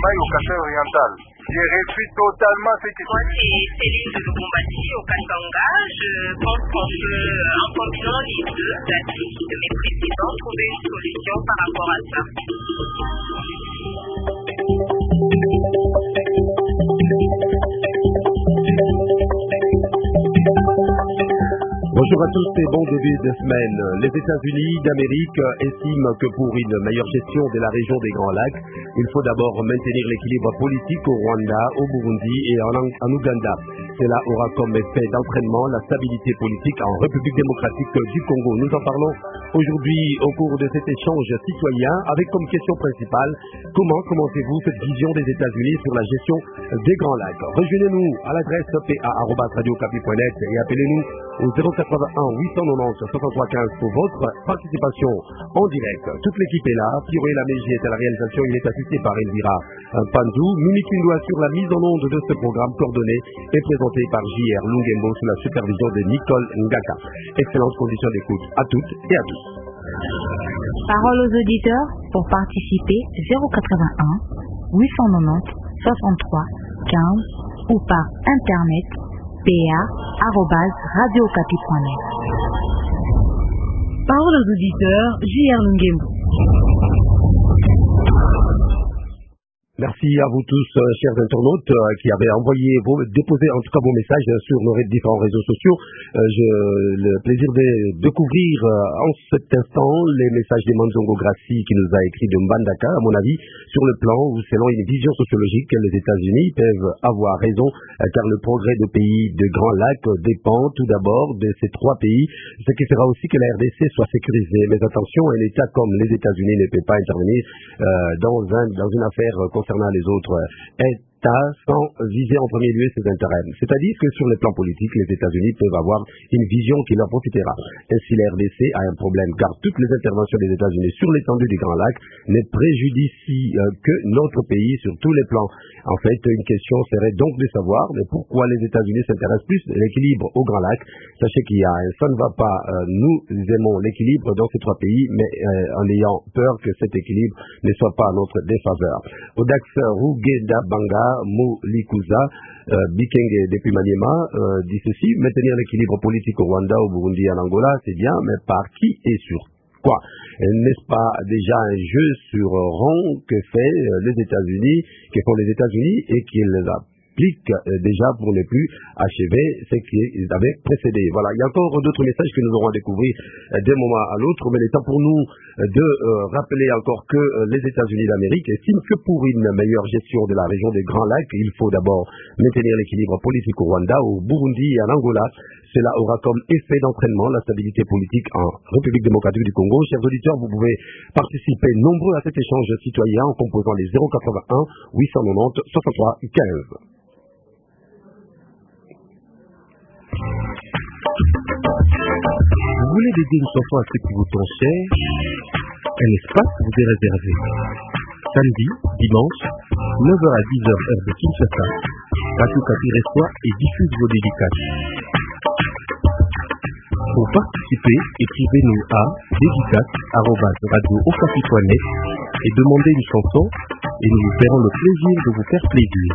Mai au Kasai oriental. J'ai réfléchi totalement ce que moi, c'est Céline de Lubumbati au Kasanga. Je pense qu'on peut, en combinant les deux pratiques de mes précédents, trouver une solution par rapport à ça. Bonjour à tous et bon début de semaine. Les États-Unis d'Amérique estiment que pour une meilleure gestion de la région des Grands Lacs, il faut d'abord maintenir l'équilibre politique au Rwanda, au Burundi et en Ouganda. Cela aura comme effet d'entraînement la stabilité politique en République démocratique du Congo. Nous en parlons aujourd'hui au cours de cet échange citoyen avec comme question principale comment commentez-vous cette vision des États-Unis sur la gestion des Grands Lacs. Rejoignez-nous à l'adresse pa@radiocapi.net et appelez-nous au 081 890 6315 pour votre participation en direct. Toute l'équipe est là. Fioré Laméji est à la réalisation. Il est assisté par Elvira Pandou. Mimi Kindoua sur la mise en onde de ce programme coordonné et présenté par J.R. Lungembo sous la supervision de Nicole Ngaka. Excellentes conditions d'écoute à toutes et à tous. Parole aux auditeurs pour participer 081 890 63 15 ou par internet pa@radiocapi.net. Parole aux auditeurs, J.R. Lungembo. Merci à vous tous, chers internautes, qui avez déposé en tout cas vos messages sur nos différents réseaux sociaux. J'ai le plaisir de découvrir en cet instant les messages d'Emanzongo Grassi qui nous a écrit de Mbandaka, à mon avis, sur le plan où, selon une vision sociologique, les États-Unis peuvent avoir raison, car le progrès des pays de Grands Lacs dépend tout d'abord de ces trois pays, ce qui fera aussi que la RDC soit sécurisée. Mais attention, un État comme les États-Unis ne peut pas intervenir dans une affaire concernant les autres États sans viser en premier lieu ses intérêts. C'est-à-dire que sur le plan politique, les États-Unis peuvent avoir une vision qui leur profitera. Ainsi, la RDC a un problème, car toutes les interventions des États-Unis sur l'étendue du Grand Lac ne préjudicient que notre pays sur tous les plans. En fait, une question serait donc de savoir pourquoi les États-Unis s'intéressent plus à l'équilibre au Grand Lac. Sachez qu'il y a ça ne va pas. Nous aimons l'équilibre dans ces trois pays, mais en ayant peur que cet équilibre ne soit pas à notre défaveur. Odax Rugeda Banga Moulikuza Bikenge depuis Maniema dit ceci: maintenir l'équilibre politique au Rwanda, au Burundi et en Angola, c'est bien, mais par qui et sur quoi? N'est-ce pas déjà un jeu sur rond que font les États-Unis et qu'ils appliquent déjà pour ne plus achever ce qu'ils avaient précédé. Voilà, il y a encore d'autres messages que nous aurons à découvrir d'un moment à l'autre, mais il est temps pour nous de rappeler encore que les États-Unis d'Amérique estiment que pour une meilleure gestion de la région des Grands Lacs, il faut d'abord maintenir l'équilibre politique au Rwanda, au Burundi et en Angola. Cela aura comme effet d'entraînement la stabilité politique en République démocratique du Congo. Chers auditeurs, vous pouvez participer nombreux à cet échange citoyen en composant les 081 890 63 15. Vous voulez dédier une chanson à ceux qui vous sont chers? Un espace vous est réservé. Samedi, dimanche, 9h à 10h heure de Kinshasa, Radio Capi reçoit et diffuse vos dédicaces. Pour participer, écrivez-nous à dédicace@radiocapi.net et demandez une chanson et nous vous ferons le plaisir de vous faire plaisir.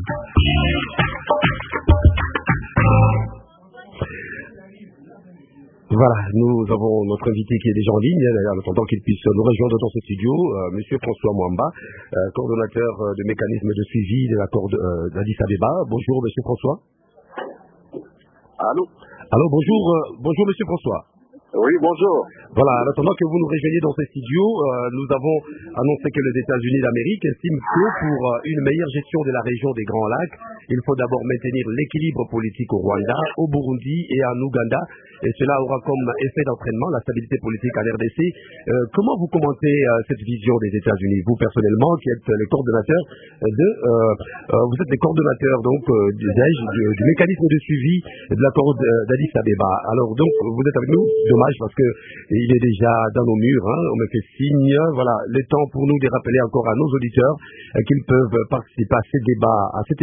Voilà, nous avons notre invité qui est déjà en ligne, en attendant qu'il puisse nous rejoindre dans ce studio, Monsieur François Mwamba, coordonnateur de mécanisme de suivi de l'accord d'Addis Abeba. Bonjour Monsieur François. Allô? Alors bonjour Monsieur François. Oui, bonjour. Voilà, en attendant que vous nous rejoigniez dans ces studios, nous avons annoncé que les États-Unis d'Amérique estiment que pour une meilleure gestion de la région des Grands Lacs, il faut d'abord maintenir l'équilibre politique au Rwanda, au Burundi et en Ouganda, et cela aura comme effet d'entraînement la stabilité politique à l'RDC. Comment vous commentez cette vision des États-Unis, vous personnellement, qui êtes le coordonnateur vous êtes le coordonnateur donc du mécanisme de suivi de l'accord d'Addis Abeba. Alors donc vous êtes avec nous, dommage parce que il est déjà dans nos murs, hein, on me fait signe. Voilà, le temps pour nous de rappeler encore à nos auditeurs qu'ils peuvent participer à ces débats, à cet échange citoyen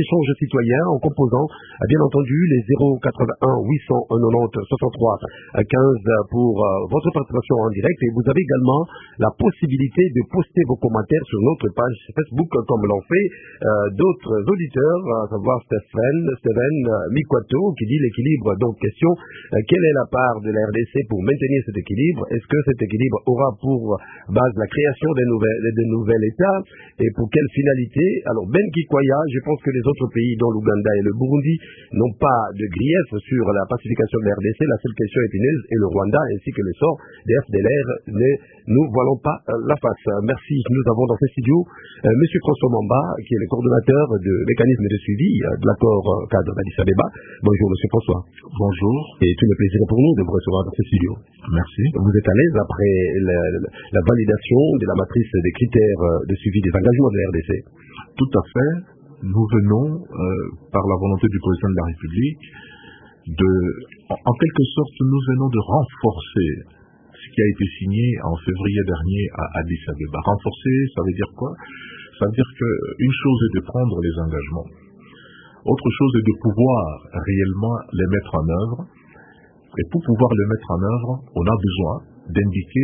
citoyens en composant, bien entendu, les 081 890 63 15 pour votre participation en direct. Et vous avez également la possibilité de poster vos commentaires sur notre page Facebook, comme l'ont fait d'autres auditeurs, à savoir Steven Mikwato, qui dit l'équilibre. Donc, question, quelle est la part de la RDC pour maintenir cet équilibre? Est-ce que cet équilibre aura pour base la création des nouvelles États? Et pour quelle finalité? Alors, Ben Kikwaya, je pense que les autres pays, dont l'Ouganda et le Burundi, n'ont pas de grief sur la pacification de la RDC. La seule question épineuse est le Rwanda, ainsi que le sort des FDLR. Mais nous ne voilons pas la face. Merci. Nous avons dans ce studio M. François Mamba, qui est le coordonnateur du mécanisme de suivi de l'accord cadre d'Addis Abeba. Bonjour, M. François. Bonjour. Et tout le plaisir pour nous de vous recevoir dans ce studio. Merci. Vous êtes à l'aise après la validation de la matrice des critères de suivi des engagements de la RDC? Tout à fait. Nous venons, par la volonté du président de la République, en quelque sorte, nous venons de renforcer ce qui a été signé en février dernier à Addis Abeba. Renforcer, ça veut dire quoi? Ça veut dire qu'une chose est de prendre les engagements. Autre chose est de pouvoir réellement les mettre en œuvre. Et pour pouvoir les mettre en œuvre, on a besoin d'indiquer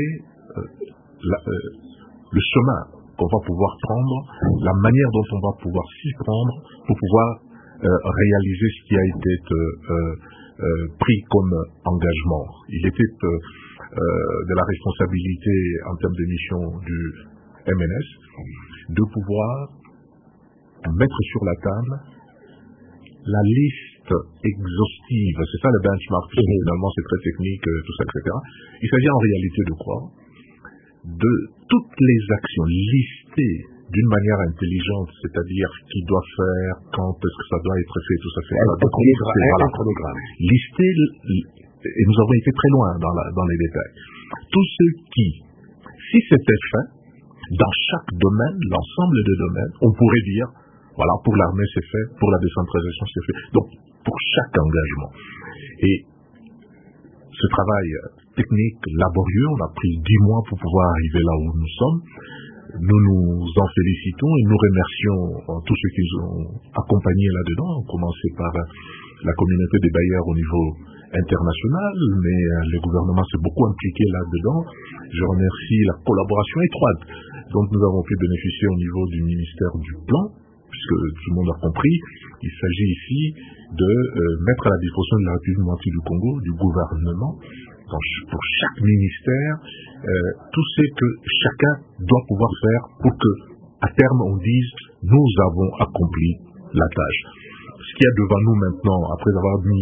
le chemin qu'on va pouvoir prendre, la manière dont on va pouvoir s'y prendre pour pouvoir réaliser ce qui a été pris comme engagement. Il était de la responsabilité en termes de mission du MNS de pouvoir mettre sur la table la liste exhaustive, c'est ça le benchmark, puisque finalement c'est très technique, tout ça, etc. Il s'agit en réalité de quoi? De toutes les actions listées d'une manière intelligente, c'est-à-dire qui doit faire, quand est-ce que ça doit être fait, tout ça, c'est un chronogramme. Listé, et nous avons été très loin dans les détails. Tout ce qui, si c'était fait, dans chaque domaine, l'ensemble des domaines, on pourrait dire, voilà, pour l'armée c'est fait, pour la décentralisation c'est fait. Donc, pour chaque engagement. Et ce travail technique, laborieux, on a pris 10 mois pour pouvoir arriver là où nous sommes. Nous nous en félicitons et nous remercions tous ceux qui nous ont accompagnés là-dedans, à commencer par la communauté des bailleurs au niveau international, mais le gouvernement s'est beaucoup impliqué là-dedans. Je remercie la collaboration étroite dont nous avons pu bénéficier au niveau du ministère du Plan, puisque tout le monde a compris, il s'agit ici de mettre à la disposition de la République démocratique du Congo, du gouvernement, pour chaque ministère, tout ce que chacun doit pouvoir faire pour que, à terme, on dise nous avons accompli la tâche. Ce qu'il y a devant nous maintenant, après avoir mis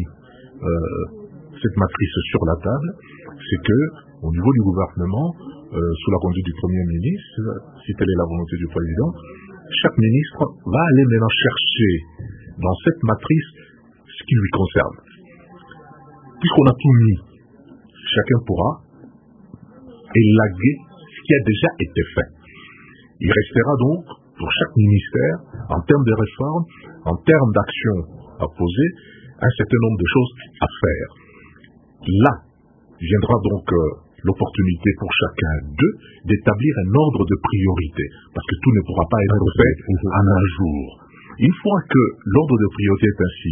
cette matrice sur la table, c'est que, au niveau du gouvernement, sous la conduite du Premier ministre, si telle est la volonté du Président, chaque ministre va aller maintenant chercher dans cette matrice ce qui lui concerne. Puisqu'on a tout mis, chacun pourra élaguer ce qui a déjà été fait. Il restera donc, pour chaque ministère, en termes de réformes, en termes d'actions à poser, un certain nombre de choses à faire. Là viendra donc l'opportunité pour chacun d'eux d'établir un ordre de priorité, parce que tout ne pourra pas être fait en un jour. Une fois que l'ordre de priorité est ainsi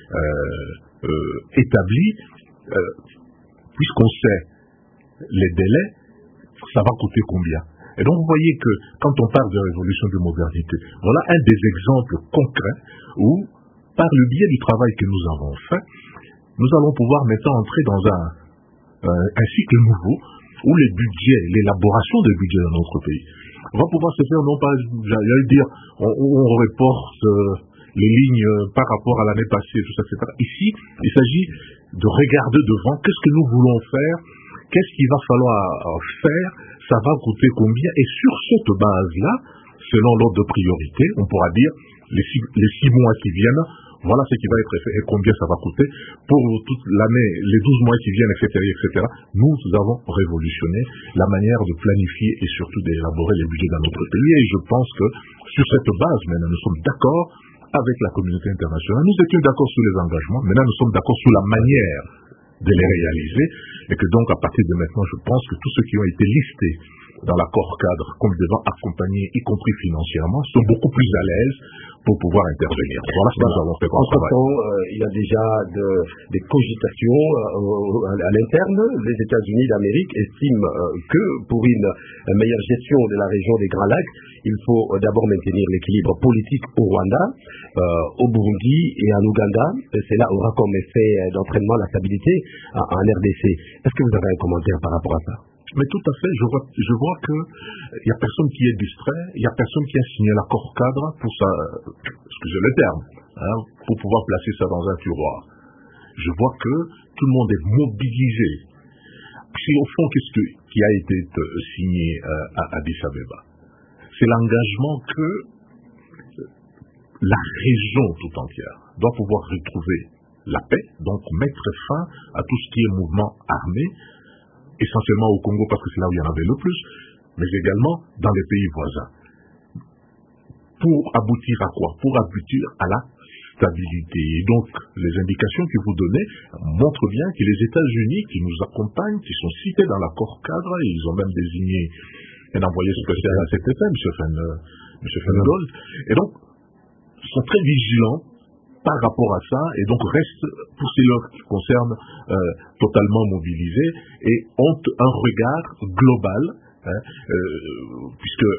établi, puisqu'on sait les délais, ça va coûter combien? Et donc vous voyez que quand on parle de révolution de modernité, voilà un des exemples concrets où, par le biais du travail que nous avons fait, nous allons pouvoir maintenant entrer dans un cycle nouveau où les budgets, l'élaboration des budgets dans notre pays va pouvoir se faire non pas, j'allais dire, on reporte les lignes par rapport à l'année passée, tout ça, etc. Ici, il s'agit de regarder devant, qu'est-ce que nous voulons faire, qu'est-ce qu'il va falloir faire, ça va coûter combien, et sur cette base-là, selon l'ordre de priorité, on pourra dire, les 6 mois qui viennent, voilà ce qui va être fait et combien ça va coûter. Pour toute l'année, les 12 mois qui viennent, etc., etc., nous avons révolutionné la manière de planifier et surtout d'élaborer les budgets dans notre pays. Et je pense que sur cette base, maintenant, nous sommes d'accord avec la communauté internationale. Nous étions d'accord sur les engagements, maintenant nous sommes d'accord sur la manière de les réaliser. Et que donc, à partir de maintenant, je pense que tous ceux qui ont été listés dans l'accord cadre comme devant accompagner, y compris financièrement, sont beaucoup plus à l'aise pour pouvoir intervenir. Voilà ce que nous avons fait comme travail. Il y a déjà des cogitations à l'interne. Les États-Unis d'Amérique estiment que pour une meilleure gestion de la région des Grands Lacs, il faut d'abord maintenir l'équilibre politique au Rwanda, au Burundi et en Ouganda. Cela aura comme effet d'entraînement la stabilité en RDC. Est-ce que vous avez un commentaire par rapport à ça? Mais tout à fait, je vois que il y a personne qui est distrait, il y a personne qui a signé l'accord cadre pour ça, excusez le terme, pour pouvoir placer ça dans un tiroir. Je vois que tout le monde est mobilisé. Si au fond, qu'est-ce qui a été signé à Addis Abeba? C'est l'engagement que la région tout entière doit pouvoir retrouver la paix, donc mettre fin à tout ce qui est mouvement armé, essentiellement au Congo parce que c'est là où il y en avait le plus, mais également dans les pays voisins. Pour aboutir à quoi? Pour aboutir à la stabilité. Et donc, les indications que vous donnez montrent bien que les États-Unis qui nous accompagnent, qui sont cités dans l'accord cadre, ils ont même désigné un envoyé spécial à cet effet, M. Feingold, et donc, sont très vigilants par rapport à ça, et donc restent, pour ce qui concerne, totalement mobilisés, et ont un regard global, puisque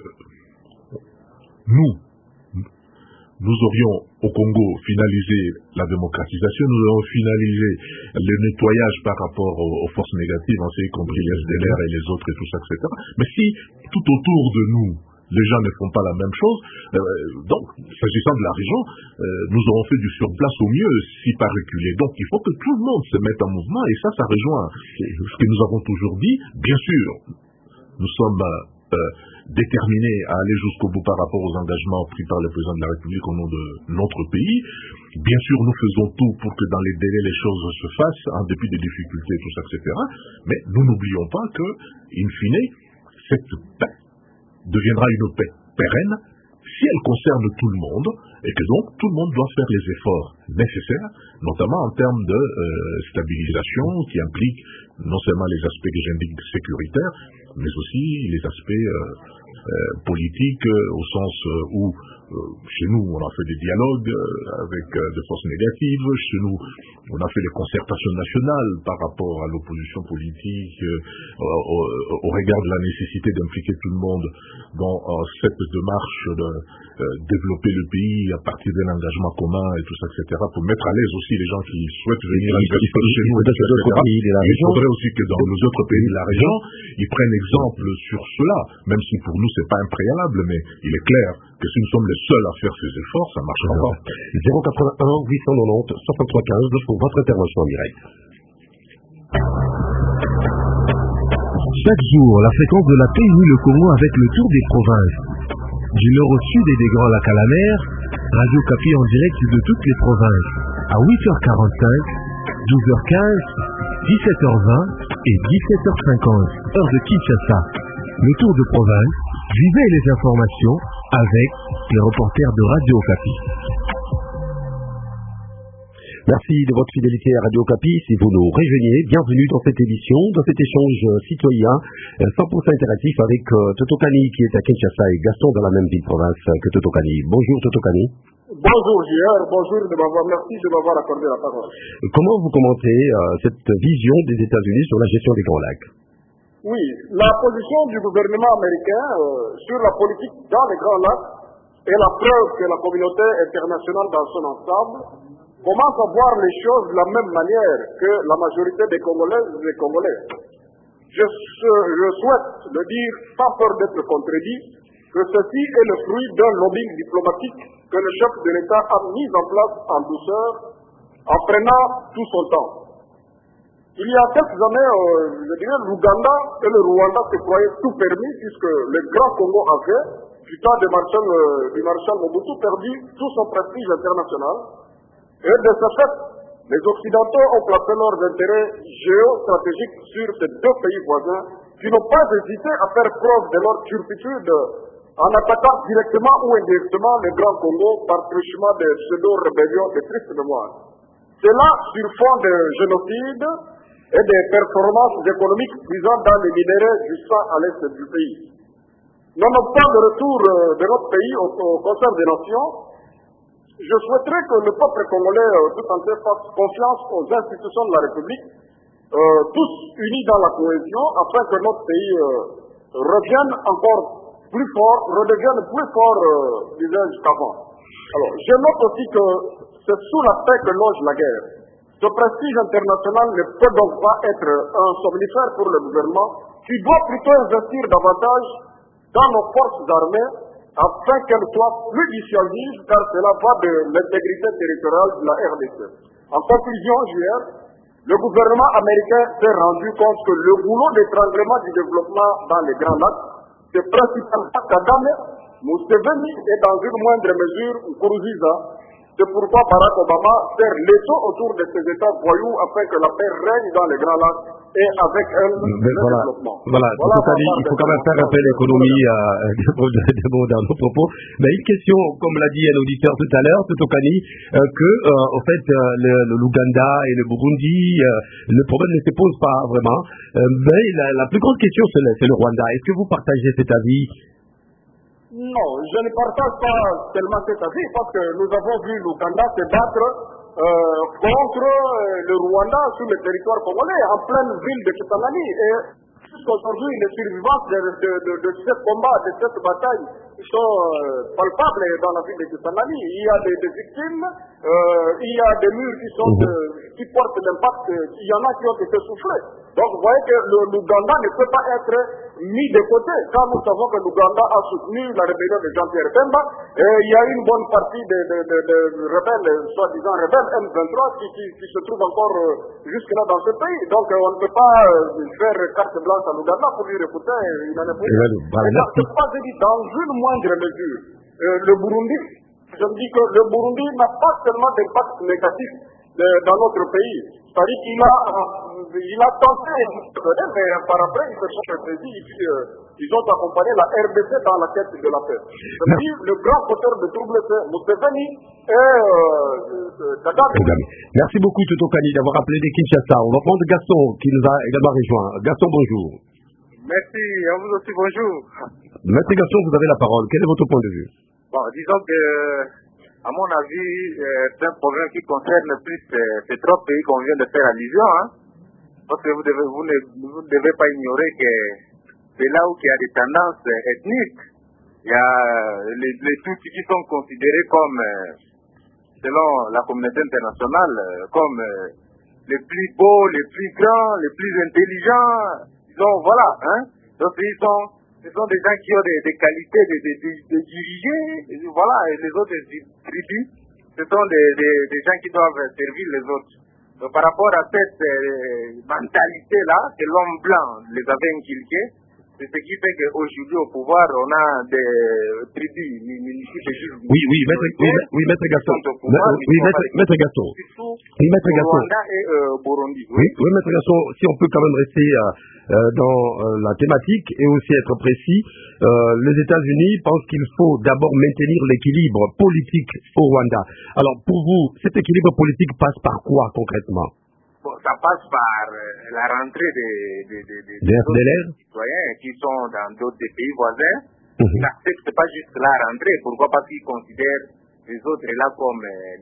nous aurions au Congo finalisé la démocratisation, nous aurions finalisé le nettoyage par rapport aux forces négatives, y compris les FDLR et les autres et tout ça, etc. Mais si tout autour de nous, les gens ne font pas la même chose, donc, s'agissant de la région, nous aurons fait du surplace au mieux, si pas reculer. Donc, il faut que tout le monde se mette en mouvement, et ça rejoint ce que nous avons toujours dit. Bien sûr, nous sommes déterminés à aller jusqu'au bout par rapport aux engagements pris par le président de la République au nom de notre pays. Bien sûr, nous faisons tout pour que dans les délais, les choses se fassent, en dépit des difficultés, tout ça, etc. Mais nous n'oublions pas que, in fine, cette paix deviendra une paix pérenne si elle concerne tout le monde, et que donc tout le monde doit faire les efforts nécessaires, notamment en termes de stabilisation, qui implique non seulement les aspects que j'indique sécuritaires, mais aussi les aspects politiques, au sens où chez nous on a fait des dialogues avec des forces négatives, chez nous on a fait des concertations nationales par rapport à l'opposition politique, au regard de la nécessité d'impliquer tout le monde dans cette démarche de développer le pays à partir d'un engagement commun et tout ça, etc., pour mettre à l'aise aussi les gens qui souhaitent venir investir chez nous, etc. Il faudrait aussi que dans les autres pays de la région, ils prennent exemple sur cela, même si pour nous c'est pas un préalable, mais il est clair que si nous sommes les seuls à faire ces efforts, ça marchera pas. 081 890 6315 pour votre intervention en direct. Chaque jour, la fréquence de la paix unit le Congo avec le tour des provinces. Du nord au sud et des Grands Lacs à la mer, Radio Okapi en direct de toutes les provinces. À 8h45, 12h15, 17h20 et 17h50, heure de Kinshasa. Le tour de province, vivez les informations avec les reporters de Radio Okapi. Merci de votre fidélité à Radio Okapi. Si vous nous rejoignez, bienvenue dans cette émission, dans cet échange citoyen 100% interactif avec Totokani qui est à Kinshasa et Gaston dans la même ville province que Totokani. Bonjour Totokani. Bonjour JR, bonjour, merci de m'avoir accordé la parole. Comment vous commentez cette vision des États-Unis sur la gestion des Grands Lacs? Oui, la position du gouvernement américain sur la politique dans les Grands Lacs est la preuve que la communauté internationale dans son ensemble commence à voir les choses de la même manière que la majorité des Congolaises et des Congolais. Je souhaite le dire sans peur d'être contredit, que ceci est le fruit d'un lobbying diplomatique que le chef de l'État a mis en place en douceur, en prenant tout son temps. Il y a quelques années, je dirais, l'Ouganda et le Rwanda se croyaient tout permis puisque le Grand Congo avait, du temps du maréchal Mobutu, perdu tout son prestige international. Et de ce fait, les Occidentaux ont placé leurs intérêts géostratégiques sur ces deux pays voisins qui n'ont pas hésité à faire preuve de leur turpitude en attaquant directement ou indirectement le Grand Congo par truchement des pseudo-rébellions de triste mémoire. C'est là, sur fond de génocide, et des performances économiques puisant dans les minéraux du sang à l'est du pays. Nonobstant le retour de notre pays au concert des nations, je souhaiterais que le peuple congolais tout entier fasse confiance aux institutions de la République, tous unis dans la cohésion, afin que notre pays redevienne plus fort, disais-je, qu'avant. Alors, je note aussi que c'est sous la paix que loge la guerre. Ce prestige international ne peut donc pas être un somnifère pour le gouvernement, qui doit plutôt investir davantage dans nos forces armées afin qu'elles soient plus dissuasives, car cela va de l'intégrité territoriale de la RDC. En conclusion, JR, le gouvernement américain s'est rendu compte que le boulot d'étranglement du développement dans les Grands Lacs, c'est principalement Kagame, Museveni et dans une moindre mesure Nkurunziza. C'est pourquoi Barack Obama sert l'étau autour de ces États voyous afin que la paix règne dans les Grands Lacs et avec elle le développement. Voilà, il faut quand même faire un peu l'économie dans nos propos. Mais une question, comme l'a dit un auditeur tout à l'heure, Totokani, que en fait l'Ouganda et le Burundi, le problème ne se pose pas vraiment. Mais la plus grande question, c'est le Rwanda. Est-ce que vous partagez cet avis? Non, je ne partage pas tellement cet avis parce que nous avons vu l'Ouganda se battre contre le Rwanda sur le territoire congolais, en pleine ville de Kisangani. Et jusqu'aujourd'hui, les survivants de ce combat, de cette bataille, sont palpables dans la ville de Kisangani. Il y a des victimes, il y a des murs qui portent l'impact, il y en a qui ont été soufflés. Donc vous voyez que l'Ouganda ne peut pas être mis de côté. Quand nous savons que l'Ouganda a soutenu la rébellion de Jean-Pierre Bemba, il y a une bonne partie de rebelles, soi-disant rebelles M23, qui se trouvent encore jusque-là dans ce pays. Donc on ne peut pas faire carte blanche à l'Ouganda pour dire écoutez, il en est pour c'est pas dit dans une moindre mesure. Le Burundi, je me dis que le Burundi n'a pas seulement d'impact négatif dans notre pays. C'est-à-dire qu'il a tenté, mais par après, ils se sont saisi, ils ont accompagné la RDC dans la quête de la paix. Le grand auteur de troubles, c'est Museveni et Kagame. Merci beaucoup, Totokani, d'avoir appelé de Kinshasa. On va prendre Gaston, qui nous a également rejoint. Gaston, bonjour. Merci, à vous aussi, bonjour. Maître Gaston, vous avez la parole. Quel est votre point de vue? Bon, disons que, à mon avis, c'est un problème qui concerne plus ces trois pays qu'on vient de faire allusion, hein. Parce que vous ne devez pas ignorer que c'est là où il y a des tendances ethniques. Il y a les Tutsis qui sont considérés comme, selon la communauté internationale, comme les plus beaux, les plus grands, les plus intelligents. Donc voilà, hein. Donc ce sont des gens qui ont des qualités de diriger, et voilà, et les autres tribus, ce sont des gens qui doivent servir les autres. Donc par rapport à cette mentalité-là, que l'homme blanc les avait inculqués, c'est ce qui fait qu'aujourd'hui au pouvoir, on a des tribus multiples. Oui, Maître Gaston. Maître Gaston. Oui, Maître Gaston. Rwanda et Burundi. Oui, Maître Gaston, si on peut quand même rester dans la thématique et aussi être précis, les États-Unis pensent qu'il faut d'abord maintenir l'équilibre politique au Rwanda. Alors pour vous, cet équilibre politique passe par quoi concrètement? Bon, ça passe par la rentrée des citoyens qui sont dans d'autres pays voisins. Ils n'acceptent pas juste la rentrée. Pourquoi? Parce qu'ils considèrent les autres là comme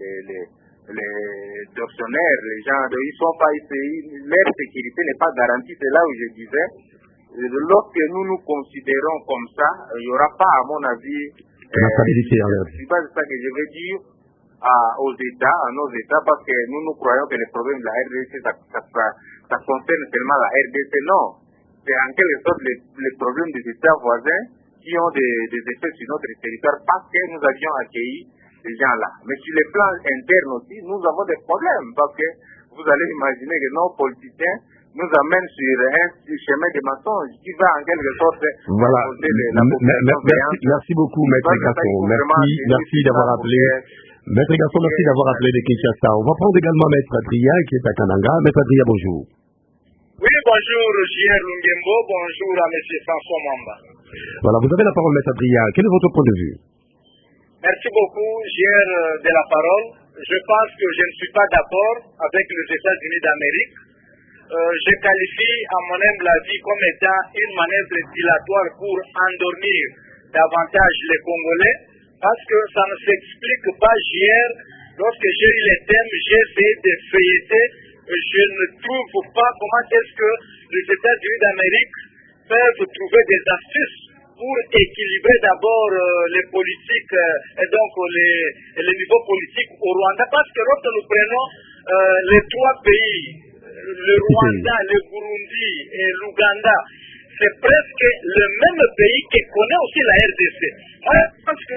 les tortionnaires, les gens, ils sont pas ici, leur sécurité n'est pas garantie. C'est là où je disais, lorsque nous nous considérons comme ça, il n'y aura pas, à mon avis, la stabilité. C'est pas ça que je veux dire aux États, à nos États, parce que nous croyons que les problèmes de la RDC, ça concerne seulement la RDC. Non, c'est en quelque sorte les problèmes des États voisins qui ont des effets sur notre territoire parce que nous avions accueilli ces gens-là. Mais sur les plans internes aussi, nous avons des problèmes parce que vous allez imaginer que nos politiciens nous amènent sur un chemin de mensonges qui va en quelque sorte causer la population. Merci beaucoup, Maître Gaston. Merci d'avoir appelé. Maître Gaston, merci d'avoir appelé de Kinshasa. On va prendre également Maître Adria qui est à Kananga. Maître Adria, bonjour. Oui, bonjour, J.R. Lungembo. Bonjour à M. François Mamba. Voilà, vous avez la parole, Maître Adria. Quel est votre point de vue? Merci beaucoup, J.R. de la parole. Je pense que je ne suis pas d'accord avec les États-Unis d'Amérique je qualifie à mon humble avis comme étant une manœuvre dilatoire pour endormir davantage les Congolais, parce que ça ne s'explique pas. Hier, lorsque j'ai eu les thèmes, j'ai essayé de feuilleter, je ne trouve pas comment est-ce que les États-Unis d'Amérique peuvent trouver des astuces pour équilibrer d'abord les politiques et donc les niveaux politiques au Rwanda, parce que lorsque nous prenons les trois pays, le Rwanda, le Burundi et l'Ouganda, c'est presque le même pays qui connaît aussi la RDC. Moi, je pense que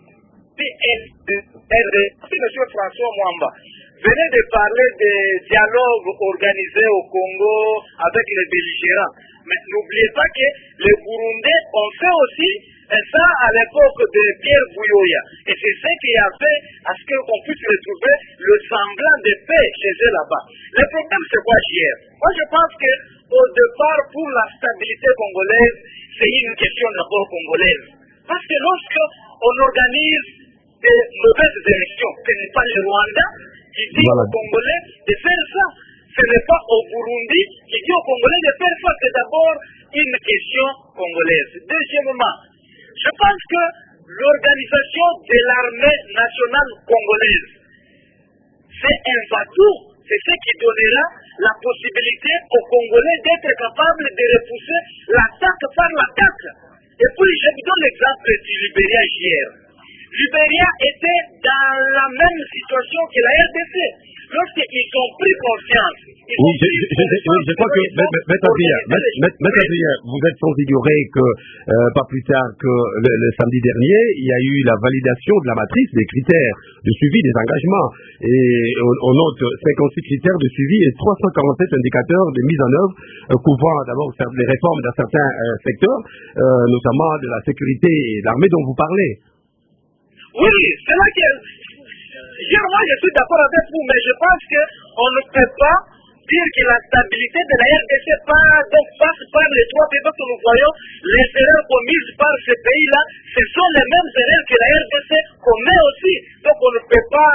M. François Mwamba venait de parler des dialogues organisés au Congo avec les belligérants. Mais n'oubliez pas que les Burundais ont fait aussi ça à l'époque de Pierre Bouyoya. Et c'est ce qui a fait à ce qu'on puisse retrouver le semblant de paix chez eux là-bas. Le problème, c'est quoi hier? Moi, je pense qu'au départ, pour la stabilité congolaise, c'est une question d'abord congolaise. Parce que lorsque on organise des mauvaises élections, ce n'est pas le Rwanda qui dit aux Congolais de faire ça. Ce n'est pas au Burundi qui dit aux Congolais de faire ça. C'est d'abord une question congolaise. Deuxièmement, je pense que l'organisation de l'armée nationale congolaise, c'est un atout. C'est ce qui donnera la possibilité aux Congolais d'être capables de repousser l'attaque par l'attaque. Et puis, je vous donne l'exemple du Libéria hier. Libéria était dans la même situation que la RDC. Lorsqu'ils ont pris conscience. Oui, je crois que, Maître Adrien, vous êtes sans ignorer que, pas plus tard que le samedi dernier, il y a eu la validation de la matrice des critères de suivi des engagements. Et on note 56 critères de suivi et 347 indicateurs de mise en œuvre couvrant d'abord les réformes dans certains secteurs, notamment de la sécurité et de l'armée dont vous parlez. Oui, c'est là que... Moi, je suis d'accord avec vous, mais je pense qu'on ne peut pas dire que la stabilité de la RDC passe par les trois pays, parce que nous voyons les erreurs commises par ces pays-là, ce sont les mêmes erreurs que la RDC commet aussi. Donc on ne peut pas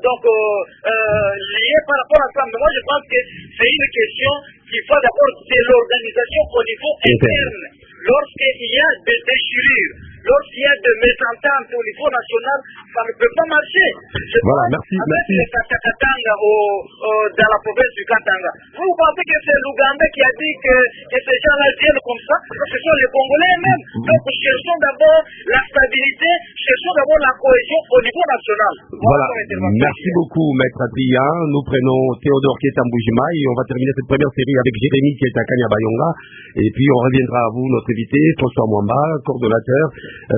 lier par rapport à ça. Mais moi je pense que c'est une question qu'il faut d'abord de l'organisation au niveau interne. Lorsqu'il y a des déchirures, lorsqu'il y a des mésententes au niveau national, ça ne peut pas marcher. Merci. Les Katanga dans la province du Katanga. Vous pensez que c'est l'Ouganda qui a dit que ces gens-là viennent comme ça? Ce sont les Congolais eux-mêmes. Donc cherchons d'abord la stabilité, cherchons d'abord la cohésion au niveau national. Merci beaucoup, Maître Adrien. Nous prenons Théodore qui est à Mboujima et on va terminer cette première série avec Jérémy qui est à Kanyabayonga. Et puis on reviendra à vous, notre invité, François Mwamba, coordonnateur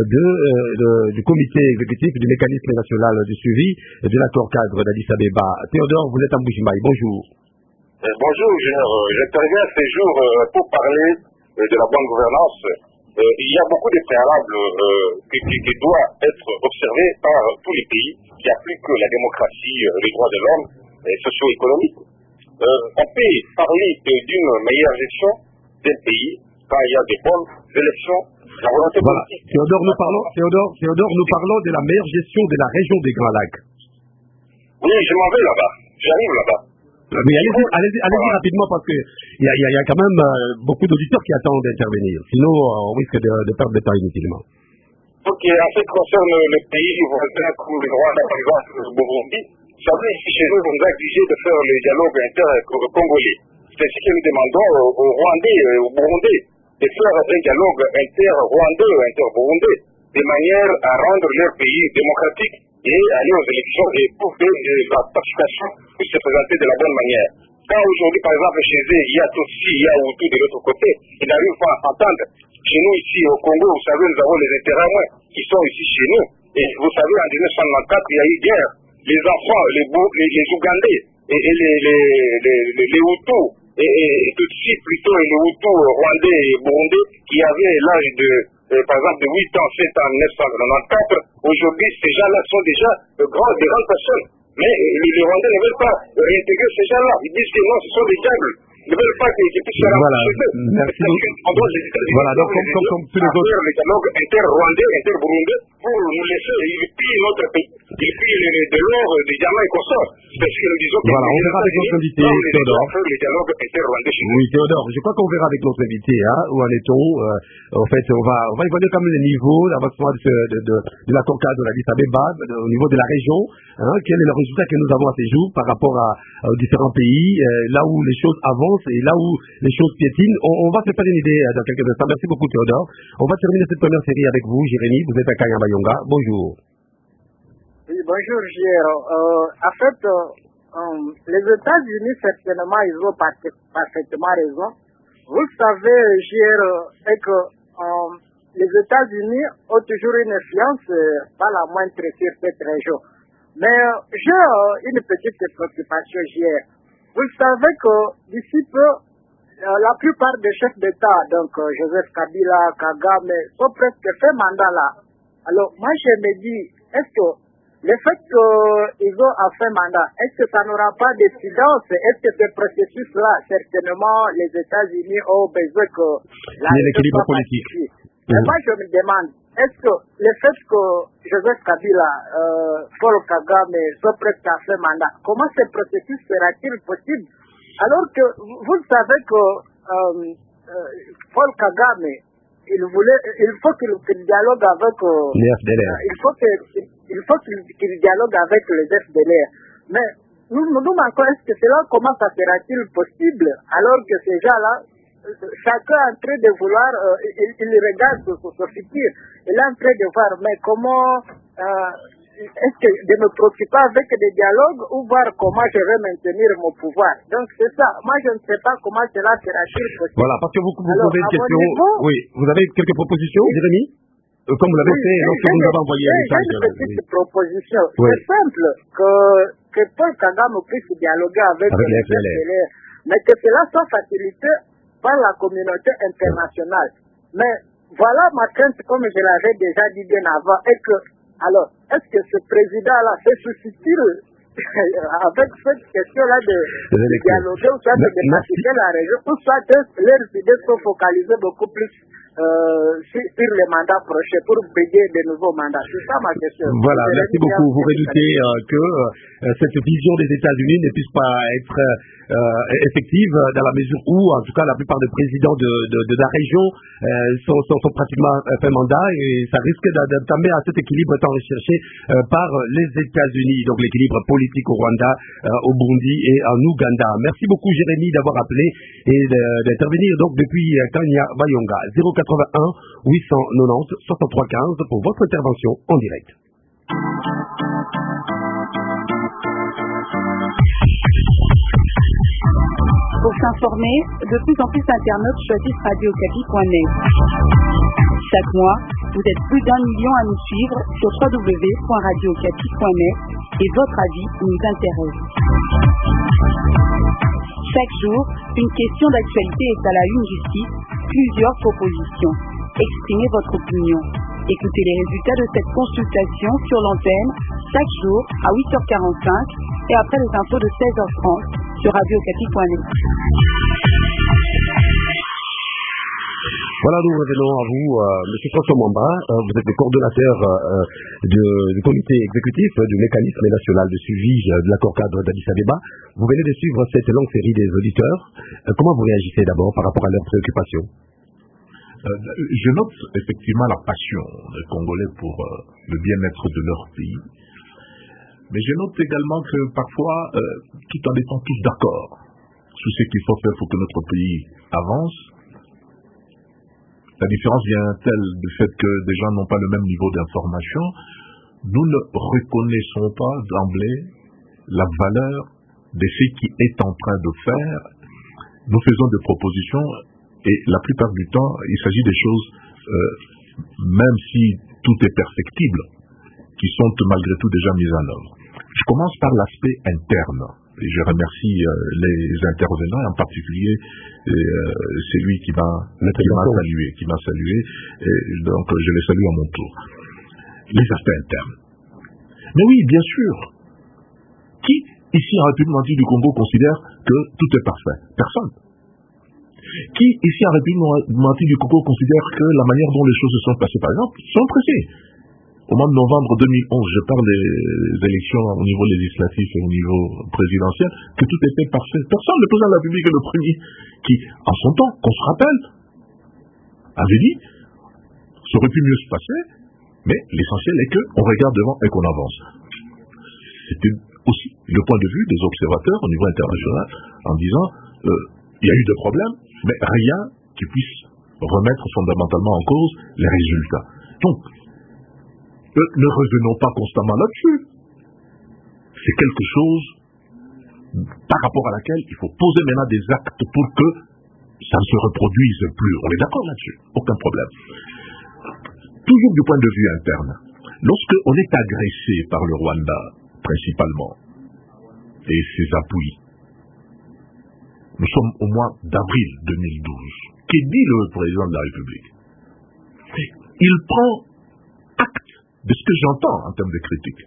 du comité exécutif du mécanisme national du suivi de l'accord cadre d'Addis Abeba. Théodore, vous êtes à Mboujimai. Bonjour. Bonjour, j'interviens ces jours pour parler de la bonne gouvernance. Il y a beaucoup de préalables qui doivent être observés par tous les pays qui appliquent la démocratie, les droits de l'homme et socio-économiques. On peut parler d'une meilleure gestion d'un pays quand il y a des bonnes élections. Théodore, nous parlons de la meilleure gestion de la région des Grands Lacs. Oui, je m'en vais là-bas. J'arrive là-bas. Mais allez-y rapidement parce qu'il y a quand même beaucoup d'auditeurs qui attendent d'intervenir. Sinon, on risque de perdre de temps inutilement. Ok, en ce qui concerne les pays voisins comme le Rwanda, par exemple, le Burundi, vous savez, ici chez nous, on nous a exigé de faire le dialogue inter-congolais. C'est ce que nous demandons aux Rwandais et aux Burundais, de faire un dialogue inter-rwandais ou inter-burundais, de manière à rendre leur pays démocratique et aller aux élections et pour que la participation puisse se présenter de la bonne manière. Quand aujourd'hui, par exemple, chez eux, il y a Tutsi, il y a Hutu de l'autre côté, ils n'arrivent pas à s'entendre. Chez nous, ici, au Congo, vous savez, nous avons les intérêts qui sont ici chez nous. Et vous savez, en 1994, il y a eu guerre. Les enfants, les Ougandais et les Hutus, et Tutsi plutôt, et les Hutus rwandais et burundais, qui avaient l'âge de, par exemple, de 8 ans, 7 ans, 1994, aujourd'hui, ces gens-là sont déjà de grandes personnes. Mais les Rwandais ne veulent pas réintégrer ces gens-là. Ils disent que non, ce sont des diables. Ils ne veulent pas qu'ils puissent faire chez eux. Merci beaucoup. Voilà, donc comme tous les autres. Le dialogue inter-rwandais, inter-burundais, pour nous laisser notre pays. et puis de l'or, des diamants et consorts. Parce que nous disons que voilà, on verra avec notre invité, Théodore. Le dialogue inter-rwandais. Oui, Théodore, je crois qu'on verra avec notre invité, où en est-on. En fait, on va évaluer quand même le niveau d'avancement de l'accord cadre de l'Addis Abeba, au niveau de la région. Quel est le résultat que nous avons à ces jours par rapport aux différents pays, là où les choses avancent et là où les choses piétinent. On va se faire une idée dans quelques instants. Merci beaucoup, Théodore. On va terminer cette première série avec vous, Jérémy. Vous êtes à Kanyabayonga. Bonjour. Oui, bonjour, J.R. En fait, les États-Unis, certainement, ils ont parfaitement raison. Vous savez, J.R., c'est que les États-Unis ont toujours une influence pas la moindre sur cette région. Mais j'ai une petite préoccupation, J.R. Vous savez que d'ici peu, la plupart des chefs d'État, donc Joseph Kabila, Kagame, sont presque fait mandat là. Alors, moi, je me dis, est-ce que le fait qu'ils ont fait mandat, est-ce que ça n'aura pas d'incidence? Est-ce que ce processus-là, certainement, les États-Unis ont besoin que l'équilibre politique. Et moi, je me demande, est-ce que le fait que Joseph Kabila, Paul Kagame sont presque à faire mandat, comment ce processus sera-t-il possible? Alors que vous savez que Paul Kagame, il faut qu'il dialogue avec il faut qu'il dialogue avec les FDLR. Mais nous manquons, est-ce que cela, comment ça sera-t-il possible alors que ces gens-là, chacun est en train de vouloir, il regarde son futur, il est en train de voir, mais comment est-ce que de me préoccuper avec des dialogues ou voir comment je vais maintenir mon pouvoir. Donc c'est ça. Moi je ne sais pas comment cela sera-t-il possible. Voilà, parce que vous posez une question. Oui, vous avez quelques propositions, Jérémy? Comme vous l'avez fait lorsque vous nous avez envoyé un message. J'ai une petite proposition. C'est simple que Paul Kagame puisse dialoguer avec les FDLR, mais que cela soit facilité par la communauté internationale. Mais voilà ma crainte, comme je l'avais déjà dit bien avant, et que alors, est-ce que ce président-là se soucie-t-il avec cette question-là de dialoguer ou soit de pacifier la région, ou soit leurs idées sont focalisées beaucoup plus sur les mandats prochains pour payer de nouveaux mandats? C'est ça ma question. Voilà, merci beaucoup. Vous redoutez que cette vision des États-Unis ne puisse pas être effective dans la mesure où, en tout cas, la plupart des présidents de la région sont pratiquement fait mandat et ça risque d'entamer à cet équilibre tant recherché par les États-Unis, donc l'équilibre politique au Rwanda, au Burundi et en Ouganda. Merci beaucoup, Jérémy, d'avoir appelé et d'intervenir donc depuis Kanyabayonga. 081 890 6315 pour votre intervention en direct. Pour s'informer, de plus en plus d'internautes choisissent radiocapi.net. Chaque mois, vous êtes plus d'1 million à nous suivre sur www.radiocapi.net et votre avis nous intéresse. Chaque jour, une question d'actualité est à la une du site, plusieurs propositions. Exprimez votre opinion. Écoutez les résultats de cette consultation sur l'antenne chaque jour à 8h45 et après les infos de 16h30 sur radiocapi.net. Voilà, nous revenons à vous, M. François Mwamba. Vous êtes le coordonnateur du comité exécutif du mécanisme national de suivi de l'accord cadre d'Addis Abeba. Vous venez de suivre cette longue série des auditeurs. Comment vous réagissez d'abord par rapport à leurs préoccupations? Je note effectivement la passion des Congolais pour le bien-être de leur pays. Mais je note également que parfois, tout en étant tous d'accord sur ce qu'il faut faire pour que notre pays avance, la différence vient-elle du fait que des gens n'ont pas le même niveau d'information? Nous ne reconnaissons pas d'emblée la valeur de ce qui est en train de faire. Nous faisons des propositions et la plupart du temps, il s'agit des choses, même si tout est perfectible, qui sont malgré tout déjà mises en œuvre. Je commence par l'aspect interne. Et je remercie les intervenants, en particulier celui qui m'a salué, et donc je les salue à mon tour. Les aspects internes. Mais oui, bien sûr. Qui, ici en République du Congo, considère que tout est parfait? Personne. Qui, ici en République du Congo, considère que la manière dont les choses se sont passées, par exemple, sont pressées? au mois de novembre 2011, je parle des élections au niveau législatif et au niveau présidentiel, que tout était parfait. Personne, le président de la République est le premier qui, en son temps, qu'on se rappelle, avait dit, ça aurait pu mieux se passer, mais l'essentiel est qu'on regarde devant et qu'on avance. C'était aussi le point de vue des observateurs au niveau international en disant, il y a eu des problèmes, mais rien qui puisse remettre fondamentalement en cause les résultats. Donc, ne revenons pas constamment là-dessus. C'est quelque chose par rapport à laquelle il faut poser maintenant des actes pour que ça ne se reproduise plus. On est d'accord là-dessus, aucun problème. Toujours du point de vue interne, lorsque on est agressé par le Rwanda, principalement, et ses appuis, nous sommes au mois d'avril 2012. Qu'est dit le président de la République? Il prend acte de ce que j'entends en termes de critique.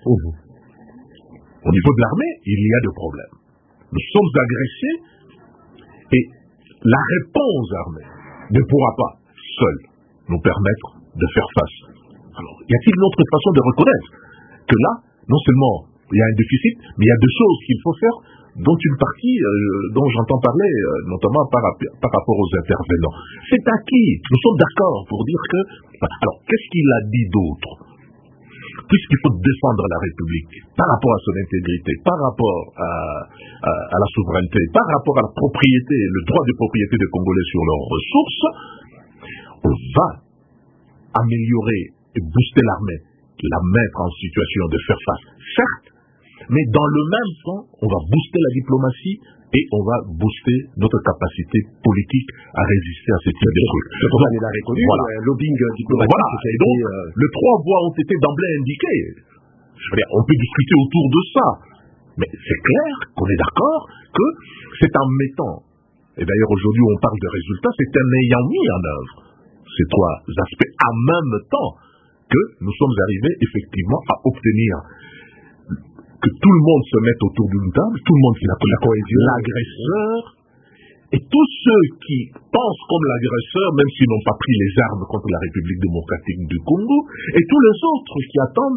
Au niveau de l'armée, il y a des problèmes. Nous sommes agressés et la réponse armée ne pourra pas seule nous permettre de faire face. Alors, y a-t-il une autre façon de reconnaître que là, non seulement il y a un déficit, mais il y a deux choses qu'il faut faire, dont une partie dont j'entends parler, notamment par rapport aux intervenants. C'est acquis. Nous sommes d'accord pour dire que... Alors, qu'est-ce qu'il a dit d'autre? Puisqu'il faut défendre la République par rapport à son intégrité, par rapport à la souveraineté, par rapport à la propriété, le droit de propriété des Congolais sur leurs ressources, on va améliorer et booster l'armée, la mettre en situation de faire face, certes, mais dans le même temps, on va booster la diplomatie et on va booster notre capacité politique à résister à ce type de trucs. On l'a reconnu, voilà. Lobbying diplomatique. Voilà, et donc, les trois voies ont été d'emblée indiquées. Je veux dire, on peut discuter autour de ça, mais c'est clair qu'on est d'accord que c'est en mettant, et d'ailleurs aujourd'hui on parle de résultats, c'est en ayant mis en œuvre ces trois aspects en même temps que nous sommes arrivés effectivement à obtenir que tout le monde se mette autour d'une table, tout le monde qui n'a pas la cohésion, l'agresseur, et tous ceux qui pensent comme l'agresseur, même s'ils n'ont pas pris les armes contre la République démocratique du Congo, et tous les autres qui attendent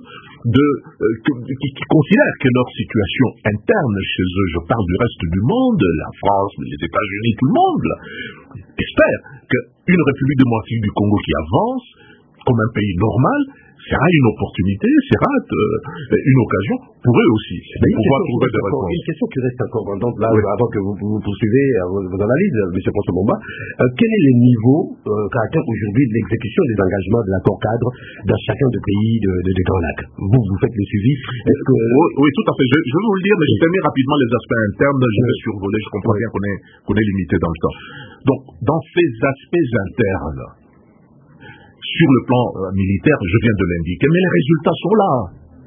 qui considèrent que leur situation interne chez eux, je parle du reste du monde, la France, les États-Unis, tout le monde, espère qu'une République démocratique du Congo qui avance, comme un pays normal, sera une opportunité, sera une occasion pour eux aussi de pouvoir trouver des réponses. Une question qui reste encore pendante là, oui. Avant que vous poursuivez vos analyses, M. François Momba. Quel est le niveau caractère aujourd'hui de l'exécution des engagements de l'accord cadre dans chacun des pays des Grands Lacs? Vous faites le suivi. Est-ce que... Oui, tout à fait. Je vais vous le dire, mais je termine rapidement les aspects internes. Je vais survoler, je comprends bien qu'on est limité dans le temps. Donc, dans ces aspects internes, sur le plan militaire, je viens de l'indiquer, mais les résultats sont là.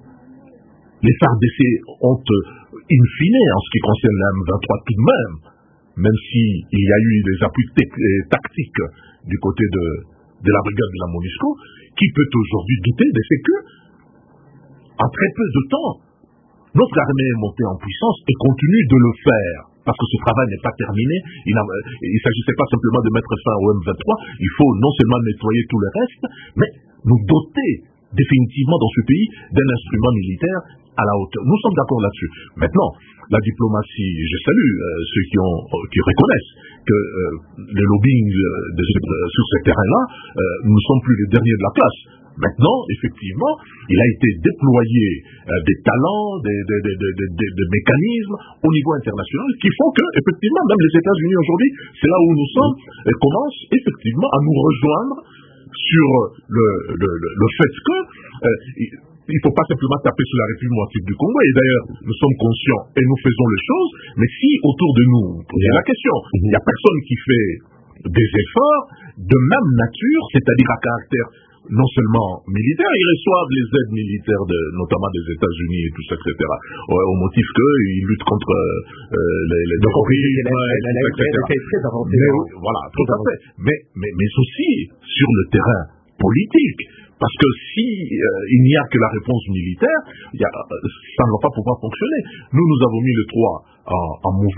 Les FARDC ont, in fine, en ce qui concerne la M23 tout de même s'il y a eu des appuis tactiques du côté de la brigade de la MONUSCO, qui peut aujourd'hui douter des faits que, en très peu de temps, notre armée est montée en puissance et continue de le faire. Parce que ce travail n'est pas terminé, il ne s'agissait pas simplement de mettre fin au M23, il faut non seulement nettoyer tout le reste, mais nous doter définitivement dans ce pays d'un instrument militaire à la hauteur. Nous sommes d'accord là-dessus. Maintenant, la diplomatie, je salue ceux qui reconnaissent que le lobbying sur ce terrain-là, nous ne sommes plus les derniers de la classe. Maintenant, effectivement, il a été déployé des talents, des mécanismes au niveau international qui font que, effectivement, même les États-Unis aujourd'hui, c'est là où nous sommes, commencent effectivement à nous rejoindre sur le fait que il ne faut pas simplement taper sur la République démocratique du Congo, et d'ailleurs, nous sommes conscients et nous faisons les choses, mais si autour de nous, posez la question, il n'y a personne qui fait des efforts de même nature, c'est-à-dire à caractère non seulement militaire, ils reçoivent les aides militaires notamment des États-Unis et tout ça, etc. Au motif qu'ils luttent contre les terroristes, etc. Voilà, tout à fait. Mais aussi sur le terrain politique. Parce que si il n'y a que la réponse militaire, ça ne va pas pouvoir fonctionner. Nous avons mis le 3 en mouvement,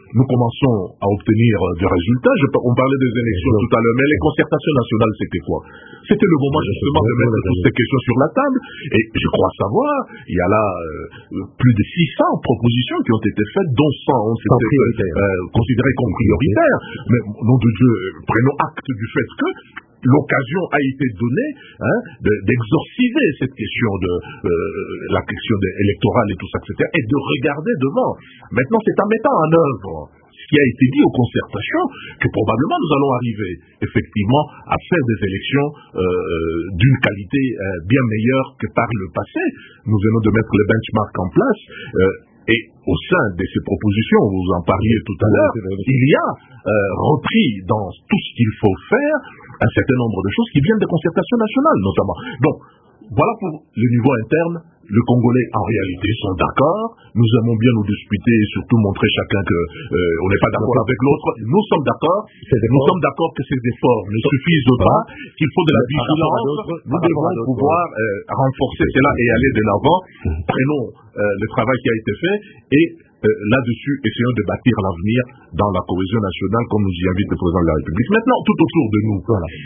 nous commençons à obtenir des résultats. On parlait des élections tout à l'heure, mais les concertations nationales, c'était quoi? C'était le moment justement de mettre toutes ces questions sur la table. Et je crois savoir, il y a là plus de 600 propositions qui ont été faites, dont 100 ont été considérées comme prioritaires. Mais, nom de Dieu, prenons acte du fait que l'occasion a été donnée d'exorciser cette question de la question électorale et tout ça, etc., et de regarder devant. Maintenant, c'est en mettant en œuvre ce qui a été dit aux concertations que probablement nous allons arriver effectivement à faire des élections d'une qualité bien meilleure que par le passé. Nous venons de mettre les benchmarks en place. Et au sein de ces propositions, vous en parliez tout à l'heure, il y a repris dans tout ce qu'il faut faire un certain nombre de choses qui viennent des concertations nationales notamment. Donc, voilà pour le niveau interne. Les Congolais, en réalité, sont d'accord. Nous aimons bien nous disputer et surtout montrer chacun que on n'est pas d'accord avec l'autre. Nous sommes d'accord. Nous sommes d'accord que ces efforts ne suffisent pas, qu'il faut de la vigilance. Nous devons pouvoir renforcer cela et aller de l'avant. Prenons le travail qui a été fait et là-dessus, essayons de bâtir l'avenir dans la cohésion nationale, comme nous y invite le président de la République. Maintenant, tout autour de nous,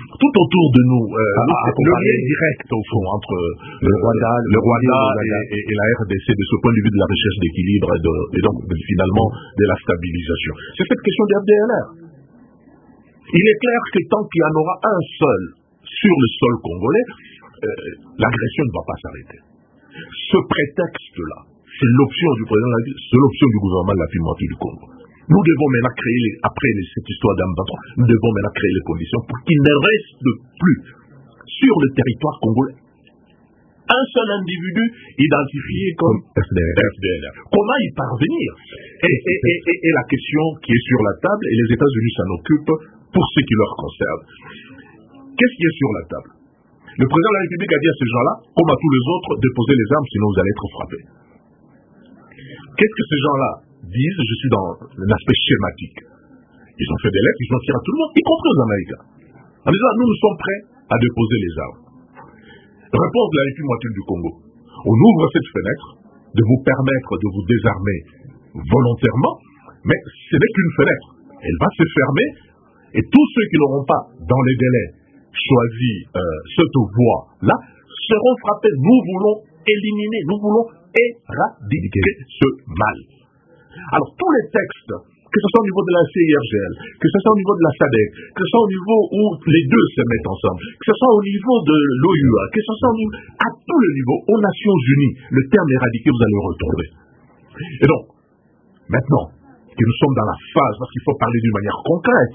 le lien direct, au fond, entre le Rwanda et la RDC, de ce point de vue de la recherche d'équilibre et donc finalement de la stabilisation. C'est cette question de FDLR. Il est clair que tant qu'il y en aura un seul sur le sol congolais, l'agression ne va pas s'arrêter. Ce prétexte-là, c'est l'option du président, c'est l'option du gouvernement de la Fimonti du Congo. Nous devons maintenant créer, après cette histoire d'M23, nous devons maintenant créer les conditions pour qu'il ne reste plus sur le territoire congolais un seul individu identifié comme FDLR. Comment y parvenir? Et la question qui est sur la table, et les États-Unis s'en occupent pour ce qui leur concerne. Qu'est-ce qui est sur la table? Le président de la République a dit à ces gens-là, comme à tous les autres, déposez les armes, sinon vous allez être frappés. Qu'est-ce que ces gens-là disent? Je suis dans l'aspect schématique. Ils ont fait des lettres, ils ont tiré à tout le monde, y compris aux Américains, en disant, nous sommes prêts à déposer les armes. Réponse de la République du Congo. On ouvre cette fenêtre de vous permettre de vous désarmer volontairement, mais ce n'est qu'une fenêtre. Elle va se fermer et tous ceux qui n'auront pas, dans les délais, choisi cette voie-là, seront frappés. Nous voulons éliminer, nous voulons éradiquer ce mal. Alors, tous les textes, que ce soit au niveau de la CIRGL, que ce soit au niveau de la SADC, que ce soit au niveau où les deux se mettent ensemble, que ce soit au niveau de l'OUA, que ce soit au niveau, à tous les niveaux, aux Nations Unies, le terme éradiquer, vous allez le retrouver. Et donc, maintenant que nous sommes dans la phase, parce qu'il faut parler d'une manière concrète,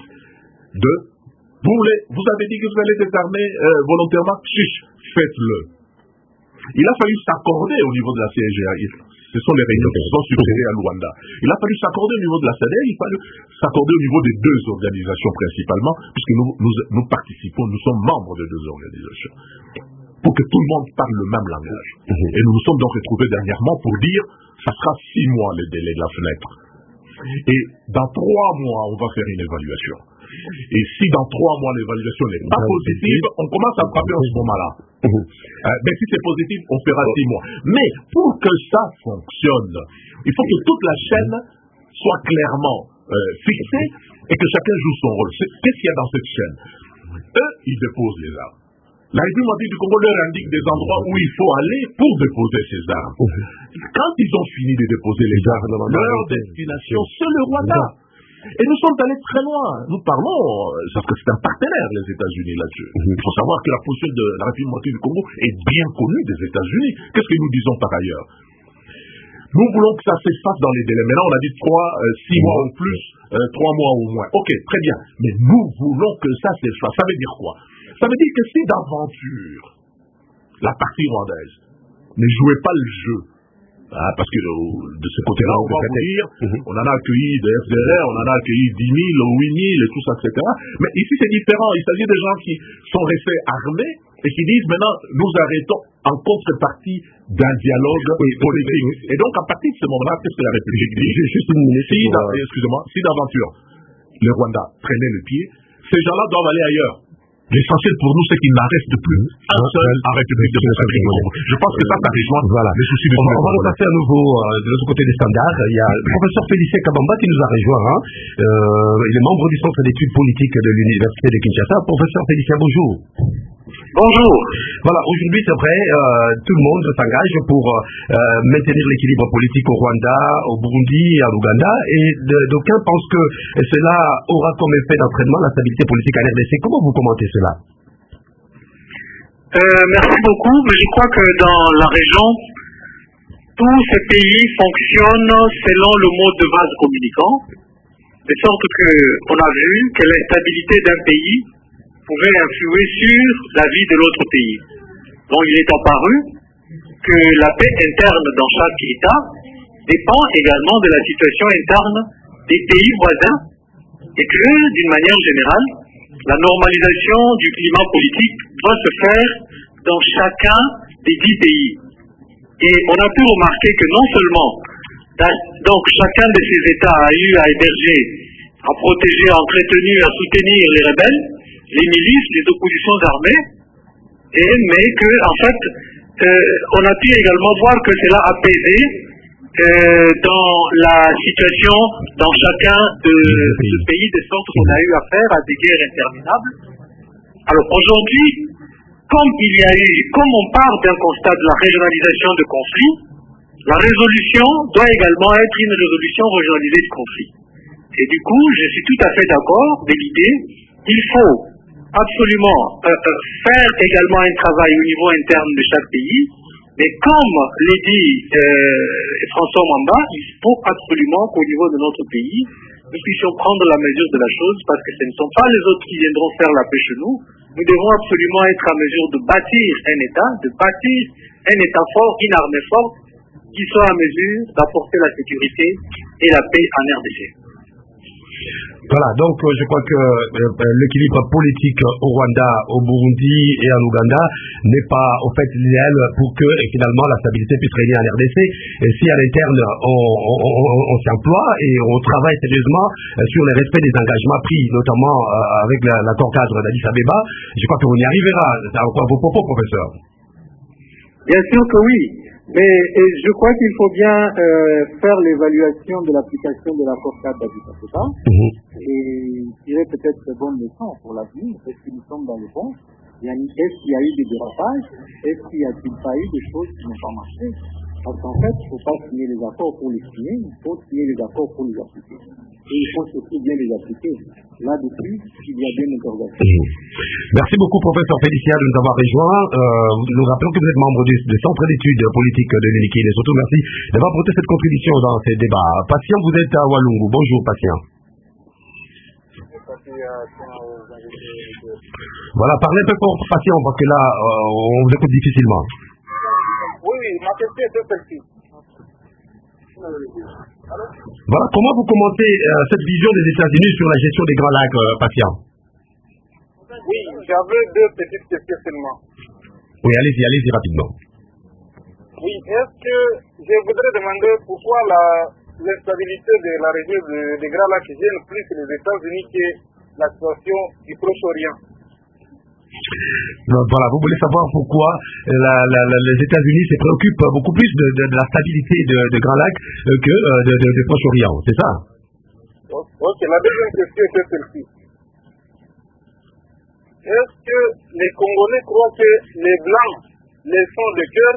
vous avez dit que vous allez désarmer volontairement, faites-le. Il a fallu s'accorder au niveau de la CIRGL. Ce sont les réunions qui se sont succédées à Luanda. Il a fallu s'accorder au niveau de la SADC, il a fallu s'accorder au niveau des deux organisations principalement, puisque nous participons, nous sommes membres des deux organisations, pour que tout le monde parle le même langage. Et nous nous sommes donc retrouvés dernièrement pour dire, ça sera 6 mois le délai de la fenêtre. Et dans 3 mois, on va faire une évaluation. Et si dans 3 mois l'évaluation n'est pas positive, on commence à frapper en ce moment-là. Mais si c'est positif, on fera 6 mois. Mais pour que ça fonctionne, il faut que toute la chaîne soit clairement fixée et que chacun joue son rôle. Qu'est-ce qu'il y a dans cette chaîne? Eux, ils déposent les armes. La République du Congo leur indique des endroits où il faut aller pour déposer ces armes. Quand ils ont fini de déposer les armes, leur destination, c'est le Rwanda. Et nous sommes allés très loin. Nous parlons, parce que c'est un partenaire, les États-Unis, là-dessus. Il faut savoir que la position de la République du Congo est bien connue des États-Unis. Qu'est-ce que nous disons par ailleurs? Nous voulons que ça s'efface dans les délais. Maintenant, on a dit 6 mois ou plus, 3 mois au moins. Ok, très bien. Mais nous voulons que ça s'efface. Ça veut dire quoi? Ça veut dire que si d'aventure, la partie rwandaise ne jouait pas le jeu, parce que de ce côté-là, on va vous dire, on en a accueilli des FDLR, on en a accueilli 10 000, 8 000, et tout ça, etc. Mais ici, c'est différent. Il s'agit de gens qui sont restés armés et qui disent maintenant, nous arrêtons en contrepartie d'un dialogue politique. Et donc, à partir de ce moment-là, qu'est-ce que la République dit? Si d'aventure, le Rwanda traînait le pied, ces gens-là doivent aller ailleurs. L'essentiel pour nous, c'est qu'il n'en reste plus un seul en République démocratique du Congo. Je pense que ça rejoint les soucis de tout le monde. On va repasser à nouveau de l'autre côté des standards. Il y a le professeur Félicien Kabamba qui nous a rejoint. Il est membre du Centre d'études politiques de l'Université de Kinshasa. Professeur Félicien, bonjour. Bonjour. Voilà, aujourd'hui, c'est vrai, tout le monde s'engage pour maintenir l'équilibre politique au Rwanda, au Burundi et en Ouganda. Et d'aucuns pensent que cela aura comme effet d'entraînement la stabilité politique à l'RDC. Comment vous commentez cela? Merci beaucoup. Mais je crois que dans la région, tous ces pays fonctionnent selon le mode de base communicant, de sorte qu'on a vu que la stabilité d'un pays pouvait influer sur la vie de l'autre pays. Donc il est apparu que la paix interne dans chaque État dépend également de la situation interne des pays voisins et que, d'une manière générale, la normalisation du climat politique doit se faire dans chacun des 10 pays. Et on a pu remarquer que non seulement donc chacun de ces États a eu à héberger, à protéger, à entretenir, à soutenir les rebelles, les milices, les oppositions armées, mais que, en fait, on a pu également voir que cela a pesé dans la situation dans chacun de ce pays, de sorte qu'on a eu affaire à des guerres interminables. Alors aujourd'hui, comme on part d'un constat de la régionalisation de conflits, la résolution doit également être une résolution régionalisée de conflits. Et du coup, je suis tout à fait d'accord de l'idée qu'il faut absolument faire également un travail au niveau interne de chaque pays, mais comme l'a dit François Mwamba, il faut absolument qu'au niveau de notre pays, nous puissions prendre la mesure de la chose, parce que ce ne sont pas les autres qui viendront faire la paix chez nous. Nous devons absolument être en mesure de bâtir un État fort, une armée forte, qui soit en mesure d'apporter la sécurité et la paix en RDC. Voilà, donc je crois que l'équilibre politique au Rwanda, au Burundi et en Ouganda n'est pas au fait idéal pour que finalement la stabilité puisse régner en RDC. Et si à l'interne on s'emploie et on travaille sérieusement sur le respect des engagements pris, notamment avec l'accord cadre d'Addis Abeba, je crois qu'on y arrivera. C'est encore vos propos, professeur. Bien sûr que oui. Mais je crois qu'il faut bien faire l'évaluation de l'application de l'accord cadre d'Addis Abeba et tirer peut-être de bonnes leçons pour l'avenir. Est-ce que nous sommes dans le bon? Est-ce qu'il y a eu des dérapages? Est-ce qu'il n'y a-t-il pas eu des choses qui n'ont pas marché? Parce qu'en fait, il ne faut pas signer les accords pour les signer, il faut signer les accords pour les appliquer. Et il faut surtout bien les appliquer. Là-dessus, il y a bien une interrogation. Merci beaucoup, professeur Félicien, de nous avoir rejoints. Nous rappelons que vous êtes membre du Centre d'études politiques de l'UNIKIL. Et surtout, merci d'avoir apporté cette contribution dans ces débats. Patient, vous êtes à Walungu. Bonjour, Patient. Voilà, parlez un peu fort, Patient, parce que là, on vous écoute difficilement. Oui, ma question est celle-ci. Voilà, comment vous commentez cette vision des États-Unis sur la gestion des Grands Lacs, Patient? Oui, j'avais deux petites questions seulement. Oui, allez-y rapidement. Oui, est-ce que je voudrais demander pourquoi l'instabilité de la région des Grands Lacs gêne plus les États-Unis que la situation du Proche-Orient? Voilà, vous voulez savoir pourquoi les États-Unis se préoccupent beaucoup plus de la stabilité de Grands Lacs que de Proche-Orient, c'est ça? Ok, la deuxième question c'est celle-ci. Est-ce que les Congolais croient que les Blancs les font de cœur?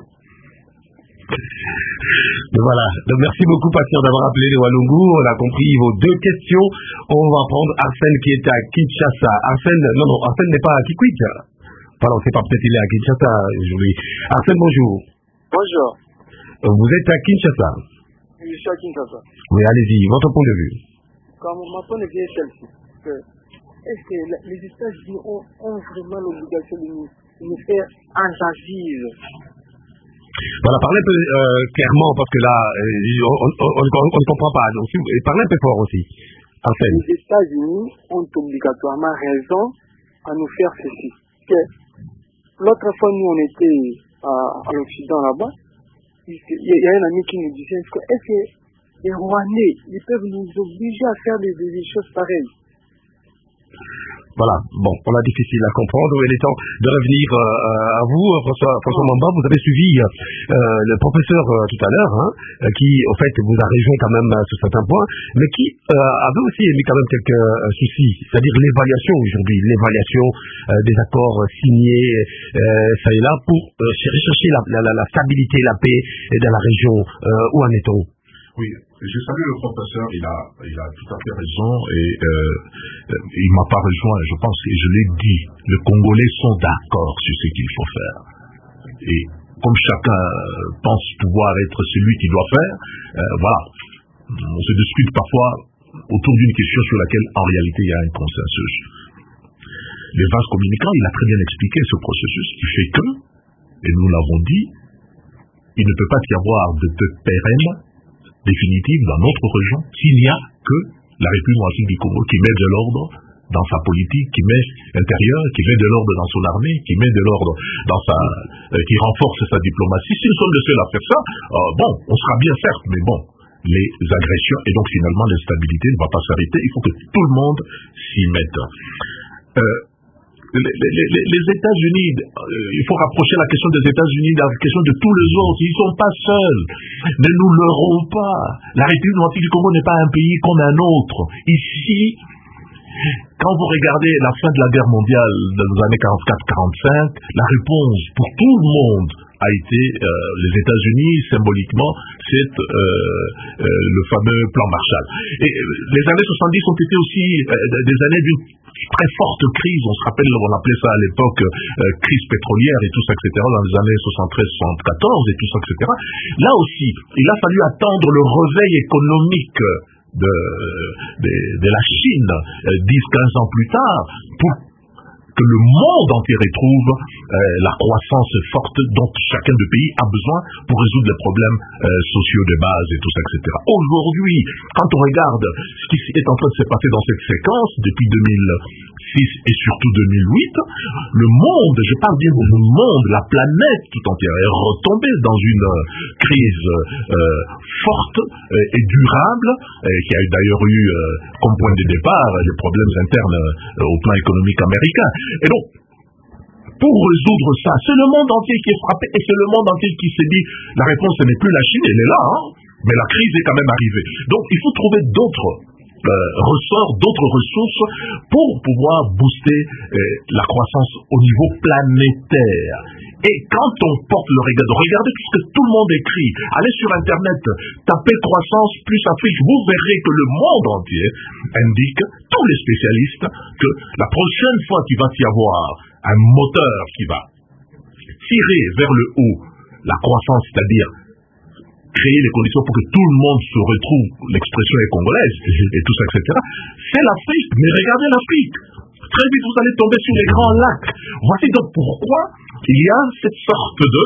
Voilà, donc merci beaucoup Patient d'avoir appelé les Walungu, on a compris vos deux questions. On va prendre Arsène qui est à Kinshasa. Arsène n'est pas à Kikwit. Pardon, c'est pas peut-être il est à Kinshasa aujourd'hui. Arsène, bonjour. Bonjour. Vous êtes à Kinshasa? Je suis à Kinshasa. Oui, allez-y, votre point de vue. Comme mon point de vue est celle-ci, est-ce que les États-Unis ont vraiment l'obligation de nous faire interagir? Voilà, parlez un peu clairement parce que là, on ne comprend pas. Donc, parlez un peu fort aussi. Arsène. Les États-Unis ont obligatoirement raison à nous faire ceci. Que l'autre fois, nous, on était à l'Occident là-bas. Il y a un ami qui nous disait est-ce que les Rwandais, ils peuvent nous obliger à faire des choses pareilles? Voilà, bon, on a difficile à comprendre. Il est temps de revenir à vous, François Mamba. Vous avez suivi le professeur tout à l'heure, qui, au fait, vous a rejoint quand même sur certains points, mais qui avait aussi émis quand même quelques soucis, c'est-à-dire l'évaluation aujourd'hui, l'évaluation des accords signés, ça et là, pour rechercher la stabilité, la paix dans la région. Où en est-on? Oui, je salue le professeur, il a tout à fait raison et il m'a pas rejoint, je pense, et je l'ai dit, les Congolais sont d'accord sur ce qu'il faut faire. Et comme chacun pense pouvoir être celui qui doit faire, voilà, on se discute parfois autour d'une question sur laquelle en réalité il y a un consensus. Le vase communicant, il a très bien expliqué ce processus qui fait que, et nous l'avons dit, il ne peut pas y avoir de paix pérenne définitive dans notre région s'il n'y a que la République démocratique du Congo qui met de l'ordre dans sa politique, qui met intérieure, qui met de l'ordre dans son armée, qui met de l'ordre dans qui renforce sa diplomatie. Si nous sommes les seuls à faire ça, bon, on sera bien certes, mais bon, les agressions et donc finalement l'instabilité ne va pas s'arrêter. Il faut que tout le monde s'y mette. Les États-Unis, il faut rapprocher la question des États-Unis de la question de tous les autres. Ils ne sont pas seuls. Ne nous leurrons pas. La République démocratique du Congo n'est pas un pays comme un autre. Ici, quand vous regardez la fin de la guerre mondiale dans les années 44-45, la réponse pour tout le monde a été les États-Unis, symboliquement, c'est le fameux plan Marshall. Et les années 70 ont été aussi des années d'une très forte crise. On se rappelle, on appelait ça à l'époque crise pétrolière et tout ça, etc., dans les années 73-74 et tout ça, etc. Là aussi, il a fallu attendre le réveil économique de la Chine 10-15 ans plus tard pour que le monde entier retrouve la croissance forte dont chacun des pays a besoin pour résoudre les problèmes sociaux de base et tout ça, etc. Aujourd'hui, quand on regarde ce qui est en train de se passer dans cette séquence depuis 2006 et surtout 2008, le monde, je parle bien de le monde, la planète tout entière est retombée dans une crise forte et durable, qui a d'ailleurs eu comme point de départ les problèmes internes au plan économique américain. Et donc, pour résoudre ça, c'est le monde entier qui est frappé et c'est le monde entier qui s'est dit la réponse ce n'est plus la Chine, elle est là, mais la crise est quand même arrivée. Donc il faut trouver d'autres ressorts, d'autres ressources pour pouvoir booster la croissance au niveau planétaire. Et quand on porte le regard, regardez tout ce que tout le monde écrit, allez sur Internet, tapez croissance plus Afrique, vous verrez que le monde entier indique, tous les spécialistes, que la prochaine fois qu'il va y avoir un moteur qui va tirer vers le haut la croissance, c'est-à-dire créer les conditions pour que tout le monde se retrouve, l'expression est congolaise, et tout ça, etc., c'est l'Afrique. Mais regardez l'Afrique. Très vite, vous allez tomber sur les grands lacs. Voici donc pourquoi il y a cette sorte de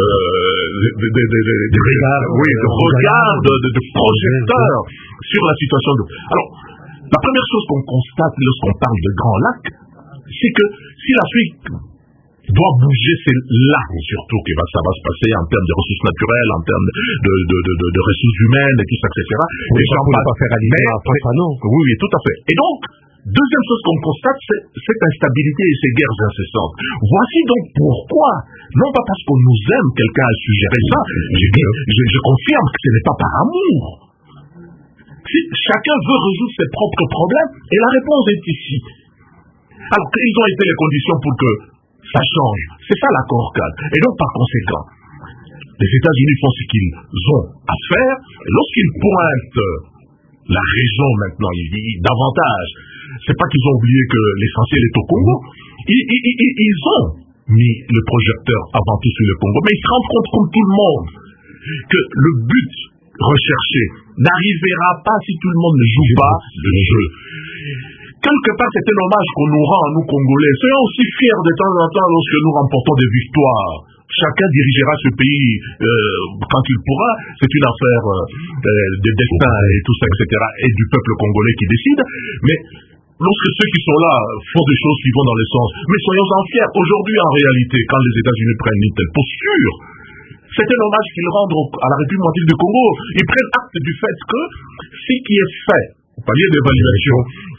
regard, de projecteur sur la situation. Alors, la première chose qu'on constate lorsqu'on parle de grands lacs, c'est que si l'Afrique doit bouger, c'est là surtout que ça va se passer en termes de ressources naturelles, en termes de ressources humaines et tout ça, etc. Les gens ne peuvent pas faire aligner après ça, non? Oui, tout à fait. Et donc, deuxième chose qu'on constate, c'est cette instabilité et ces guerres incessantes. Voici donc pourquoi, non pas parce qu'on nous aime, quelqu'un a suggéré ça, je confirme que ce n'est pas par amour. Si chacun veut résoudre ses propres problèmes, et la réponse est ici. Alors, quelles ont été les conditions pour que ça change? C'est ça l'accord cadre. Et donc, par conséquent, les États-Unis font ce qu'ils ont à faire. Lorsqu'ils pointent la région maintenant, ils disent davantage, c'est pas qu'ils ont oublié que l'essentiel est au Congo. Ils ont mis le projecteur avant tout sur le Congo, mais ils se rendent compte, comme tout le monde, que le but recherché n'arrivera pas si tout le monde ne joue pas le jeu. Quelque part, c'est un hommage qu'on nous rend, nous Congolais. Soyons aussi fiers de temps en temps lorsque nous remportons des victoires. Chacun dirigera ce pays quand il pourra. C'est une affaire de destin et tout ça, etc. et du peuple congolais qui décide. Mais lorsque ceux qui sont là font des choses qui vont dans le sens, mais soyons-en fiers. Aujourd'hui, en réalité, quand les États-Unis prennent une telle posture, c'est un hommage qu'ils rendent à la République démocratique du Congo. Ils prennent acte du fait que ce qui est fait au palier d'évaluation,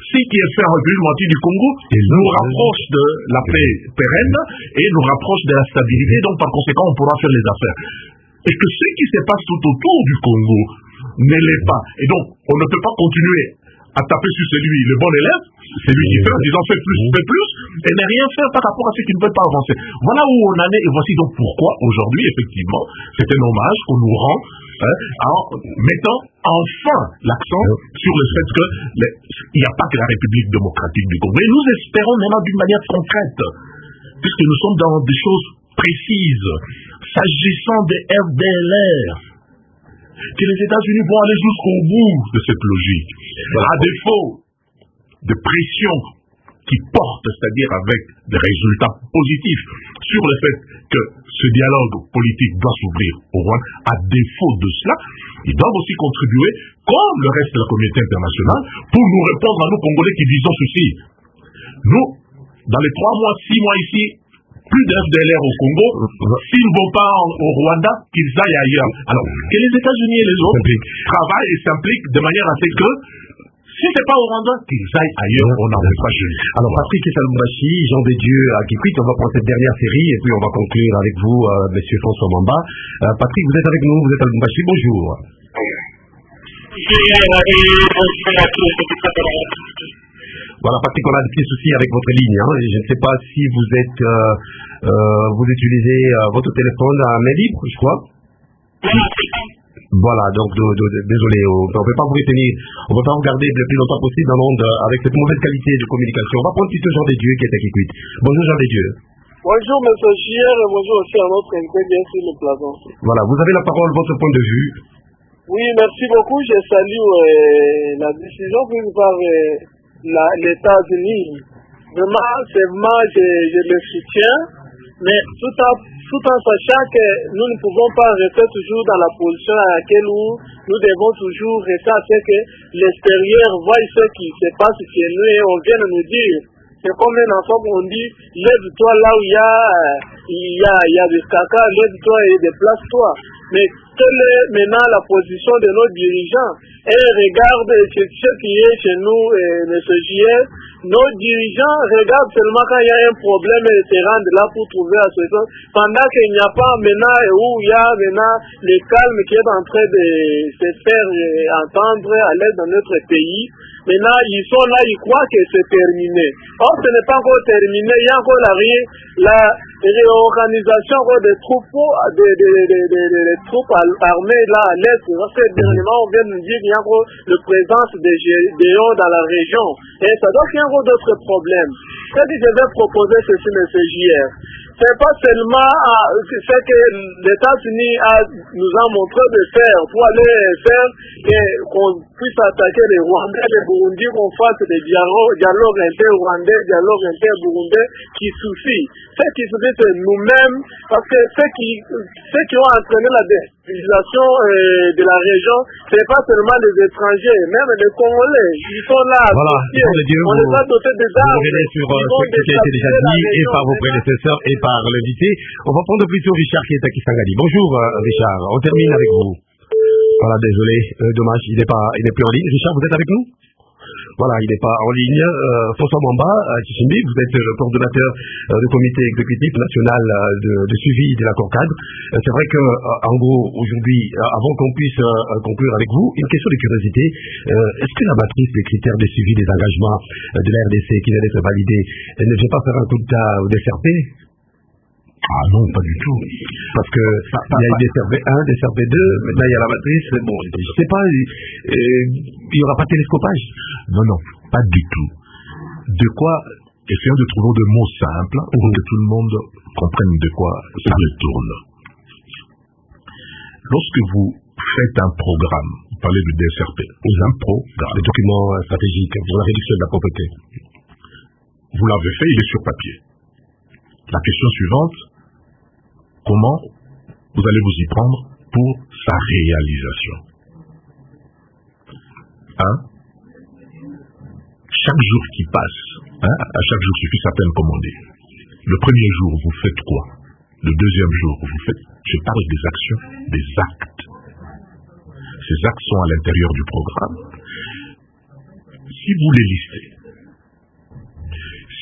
ce qui est fait en République démocratique du Congo nous rapproche de la paix pérenne et nous rapproche de la stabilité, donc par conséquent on pourra faire les affaires. Et que ce qui se passe tout autour du Congo ne l'est pas. Et donc on ne peut pas continuer à taper sur celui, le bon élève, celui qui fait en disant fais plus, et ne rien faire par rapport à ceux qui ne veulent pas avancer. Voilà où on en est, et voici donc pourquoi aujourd'hui, effectivement, c'est un hommage qu'on nous rend en mettant enfin l'accent sur le fait qu'il n'y a pas que la République démocratique du Congo. Et nous espérons maintenant d'une manière concrète, puisque nous sommes dans des choses précises, s'agissant des FDLR, que les États-Unis vont aller jusqu'au bout de cette logique. À défaut de pression qui porte, c'est-à-dire avec des résultats positifs, sur le fait que ce dialogue politique doit s'ouvrir au Rwanda, à défaut de cela, ils doivent aussi contribuer, comme le reste de la communauté internationale, pour nous répondre à nous Congolais qui disons ceci. Nous, dans les 3 mois, 6 mois ici, plus d'FDLR au Congo, s'ils ne vont pas au Rwanda, qu'ils aillent ailleurs. Alors, que les États-Unis et les autres travaillent et s'impliquent de manière à ce que, si ce n'est pas au Rwanda, qu'ils aillent ailleurs, on n'en est pas chez nous. Alors, Patrick Lubumbashi, Jean de Dieu à Kikwit, on va prendre cette dernière série et puis on va conclure avec vous, Monsieur François Mamba. Patrick, vous êtes avec nous, vous êtes à Lubumbashi, bonjour. Voilà, Patrick, on a des petits soucis avec votre ligne. Je ne sais pas si vous êtes, vous utilisez votre téléphone à main libre, je crois. Voilà, donc désolé, on ne peut pas vous retenir, on ne peut pas vous garder le plus longtemps possible dans l'onde avec cette mauvaise qualité de communication. On va prendre plutôt Jean de Dieu qui est à Kikwit. Bonjour Jean de Dieu. Bonjour M. Chier et bonjour aussi à notre invité bien sur le plateau. Voilà, vous avez la parole, votre point de vue. Oui, merci beaucoup. Je salue la décision prise par les États-Unis. Vraiment, je le soutiens, mais tout en sachant que nous ne pouvons pas rester toujours dans la position à laquelle nous devons toujours rester à ce que l'extérieur voie ce qui se passe chez nous et on vient de nous dire. C'est comme un enfant qu'on dit, lève-toi là où il y a des caca, lève-toi et déplace-toi. Mais quelle est maintenant la position de nos dirigeants? Et regarde ce qui est chez nous, M. JR. Nos dirigeants regardent seulement quand il y a un problème et se rendent là pour trouver la solution. Pendant qu'il n'y a pas maintenant où il y a maintenant le calme qui est en train de se faire entendre à l'aide de notre pays. Maintenant, ils sont là, ils croient que c'est terminé. Or, ce n'est pas encore terminé. Il y a encore la réorganisation des troupes, des troupes armées là à l'est. Parce que dernièrement, on vient de nous dire qu'il y a encore la présence des géants dans la région. Et ça doit qu'il y a encore d'autres problèmes. Ce que je vais proposer, ceci, M. JR. C'est pas seulement ce que les États-Unis nous a montré de faire pour aller faire qu'on puisse attaquer les Rwandais, les Burundais, qu'on fasse des dialogues inter-rwandais, dialogues inter-burundais qui suffit. Ce qui suffit, c'est nous-mêmes, parce que ceux qui ont entraîné la déstabilisation de la région, ce n'est pas seulement les étrangers, même les Congolais. Ils sont là. Voilà, on les a dotés des armes. Sur ce qui a été déjà dit et par vos prédécesseurs et par l'invité. On va prendre plutôt Richard qui est à Kisangani. Bonjour Richard, on termine avec vous. Voilà, désolé, dommage, il n'est plus en ligne. Richard, vous êtes avec nous? Voilà, il n'est pas en ligne. François Mamba, Kishimbi, vous êtes le coordonnateur du comité exécutif national de suivi de l'accord cadre. C'est vrai que, en gros, aujourd'hui, avant qu'on puisse conclure avec vous, une question de curiosité. Est-ce que la matrice des critères de suivi des engagements de la RDC qui vient d'être validée ne vient pas faire un coup d'état au DSRP? Ah non, pas du tout. Parce que il y a des DSRP1, DSRP2, maintenant il y a la matrice. Bon, je ne sais pas, il n'y aura pas de télescopage. Non, pas du tout. De quoi, essayons de trouver des mots simples pour que tout le monde comprenne de quoi ça tourne. Lorsque vous faites un programme, vous parlez du DSRP, un programme, le document stratégique pour la réduction de la pauvreté. Vous l'avez fait, il est sur papier. La question suivante, comment vous allez vous y prendre pour sa réalisation? Chaque jour qui passe, à chaque jour suffit sa peine, comme on dit. Le premier jour, vous faites quoi? Le deuxième jour, vous faites... Je parle des actions, des actes. Ces actes sont à l'intérieur du programme. Si vous les listez,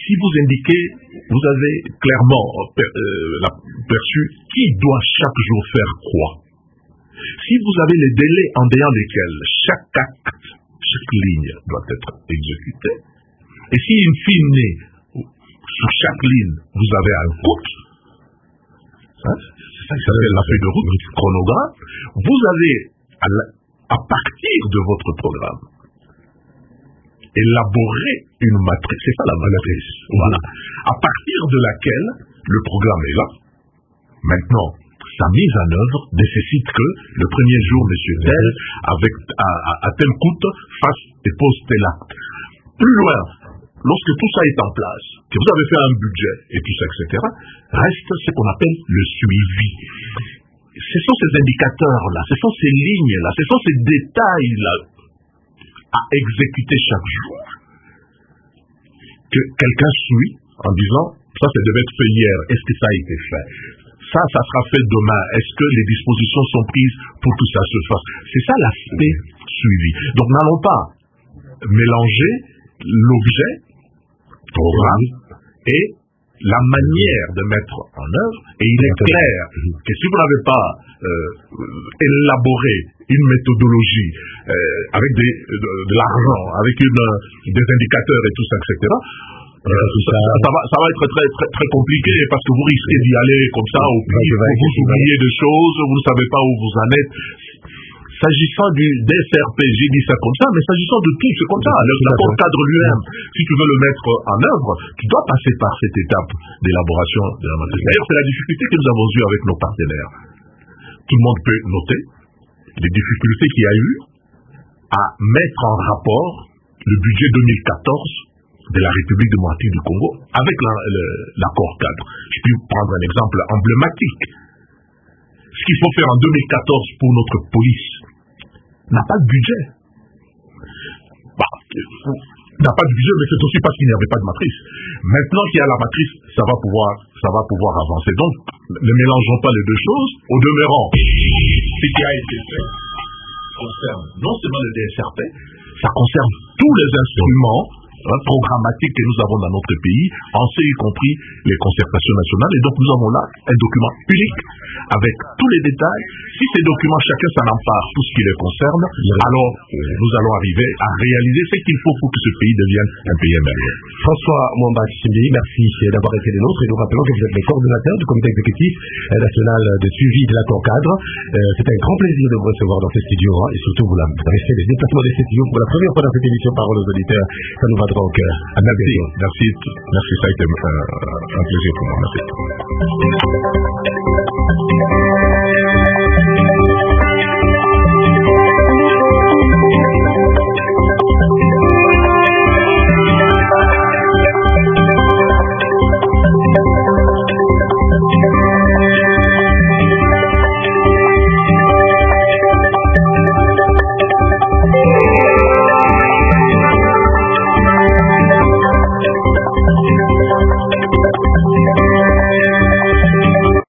si vous indiquez, vous avez clairement perçu qui doit chaque jour faire quoi. Si vous avez les délais en déant lesquels chaque acte, chaque ligne doit être exécutée, et si in fine, sur chaque ligne, vous avez un coût, c'est ça qui s'appelle la feuille de route, chronogramme, vous avez, à partir de votre programme, élaborer une matrice, c'est ça la matrice, voilà, à partir de laquelle le programme est là. Maintenant, sa mise en œuvre nécessite que le premier jour, monsieur tel, avec à tel coût, fasse et pose tel acte. Plus loin, lorsque tout ça est en place, que vous avez fait un budget et tout ça, etc., reste ce qu'on appelle le suivi. Ce sont ces indicateurs-là, ce sont ces lignes-là, ce sont ces détails-là à exécuter chaque jour que quelqu'un suit en disant ça devait être fait hier, est-ce que ça a été fait? Ça sera fait demain, est-ce que les dispositions sont prises pour que ça se fasse? C'est ça l'aspect suivi. Donc n'allons pas mélanger l'objet, programme, et la manière de mettre en œuvre, et il est clair que si vous n'avez pas élaboré une méthodologie avec de l'argent, avec des indicateurs et tout ça, etc., ça va être très, très, très compliqué parce que vous risquez d'y aller comme ça au pire, vous oubliez des choses, vous ne savez pas où vous en êtes. S'agissant du DSRP, j'ai dit ça comme ça, mais s'agissant de tout, c'est comme ça. L'accord cadre lui-même, si tu veux le mettre en œuvre, tu dois passer par cette étape d'élaboration de la matrice. D'ailleurs, c'est la difficulté que nous avons eue avec nos partenaires. Tout le monde peut noter les difficultés qu'il y a eu à mettre en rapport le budget 2014 de la République démocratique du Congo avec l'accord cadre. Je peux prendre un exemple emblématique. Ce qu'il faut faire en 2014 pour notre police n'a pas de budget. N'a pas de budget, mais c'est aussi parce qu'il n'y avait pas de matrice. Maintenant qu'il y a la matrice, ça va pouvoir avancer. Donc, ne mélangeons pas les deux choses. Au demeurant, ce qui a été fait concerne non seulement le DSRP, ça concerne tous les instruments programmatiques que nous avons dans notre pays, en ce y compris les concertations nationales. Et donc nous avons là un document unique avec tous les détails. Si ces documents, chacun s'en empare tout ce qui les concerne, alors nous allons arriver à réaliser ce qu'il faut pour que ce pays devienne un pays émergent. François Mwamba Tshisekedi, merci d'avoir été les nôtres et nous rappelons que vous êtes le coordonnateur du comité exécutif national de suivi de l'accord cadre. C'est un grand plaisir de vous recevoir dans ce studio et surtout vous avez fait les déplacements de ce studio pour la première fois dans cette émission Parole aux auditeurs. Ça nous va donc à merci, ça a été un plaisir pour moi. Merci.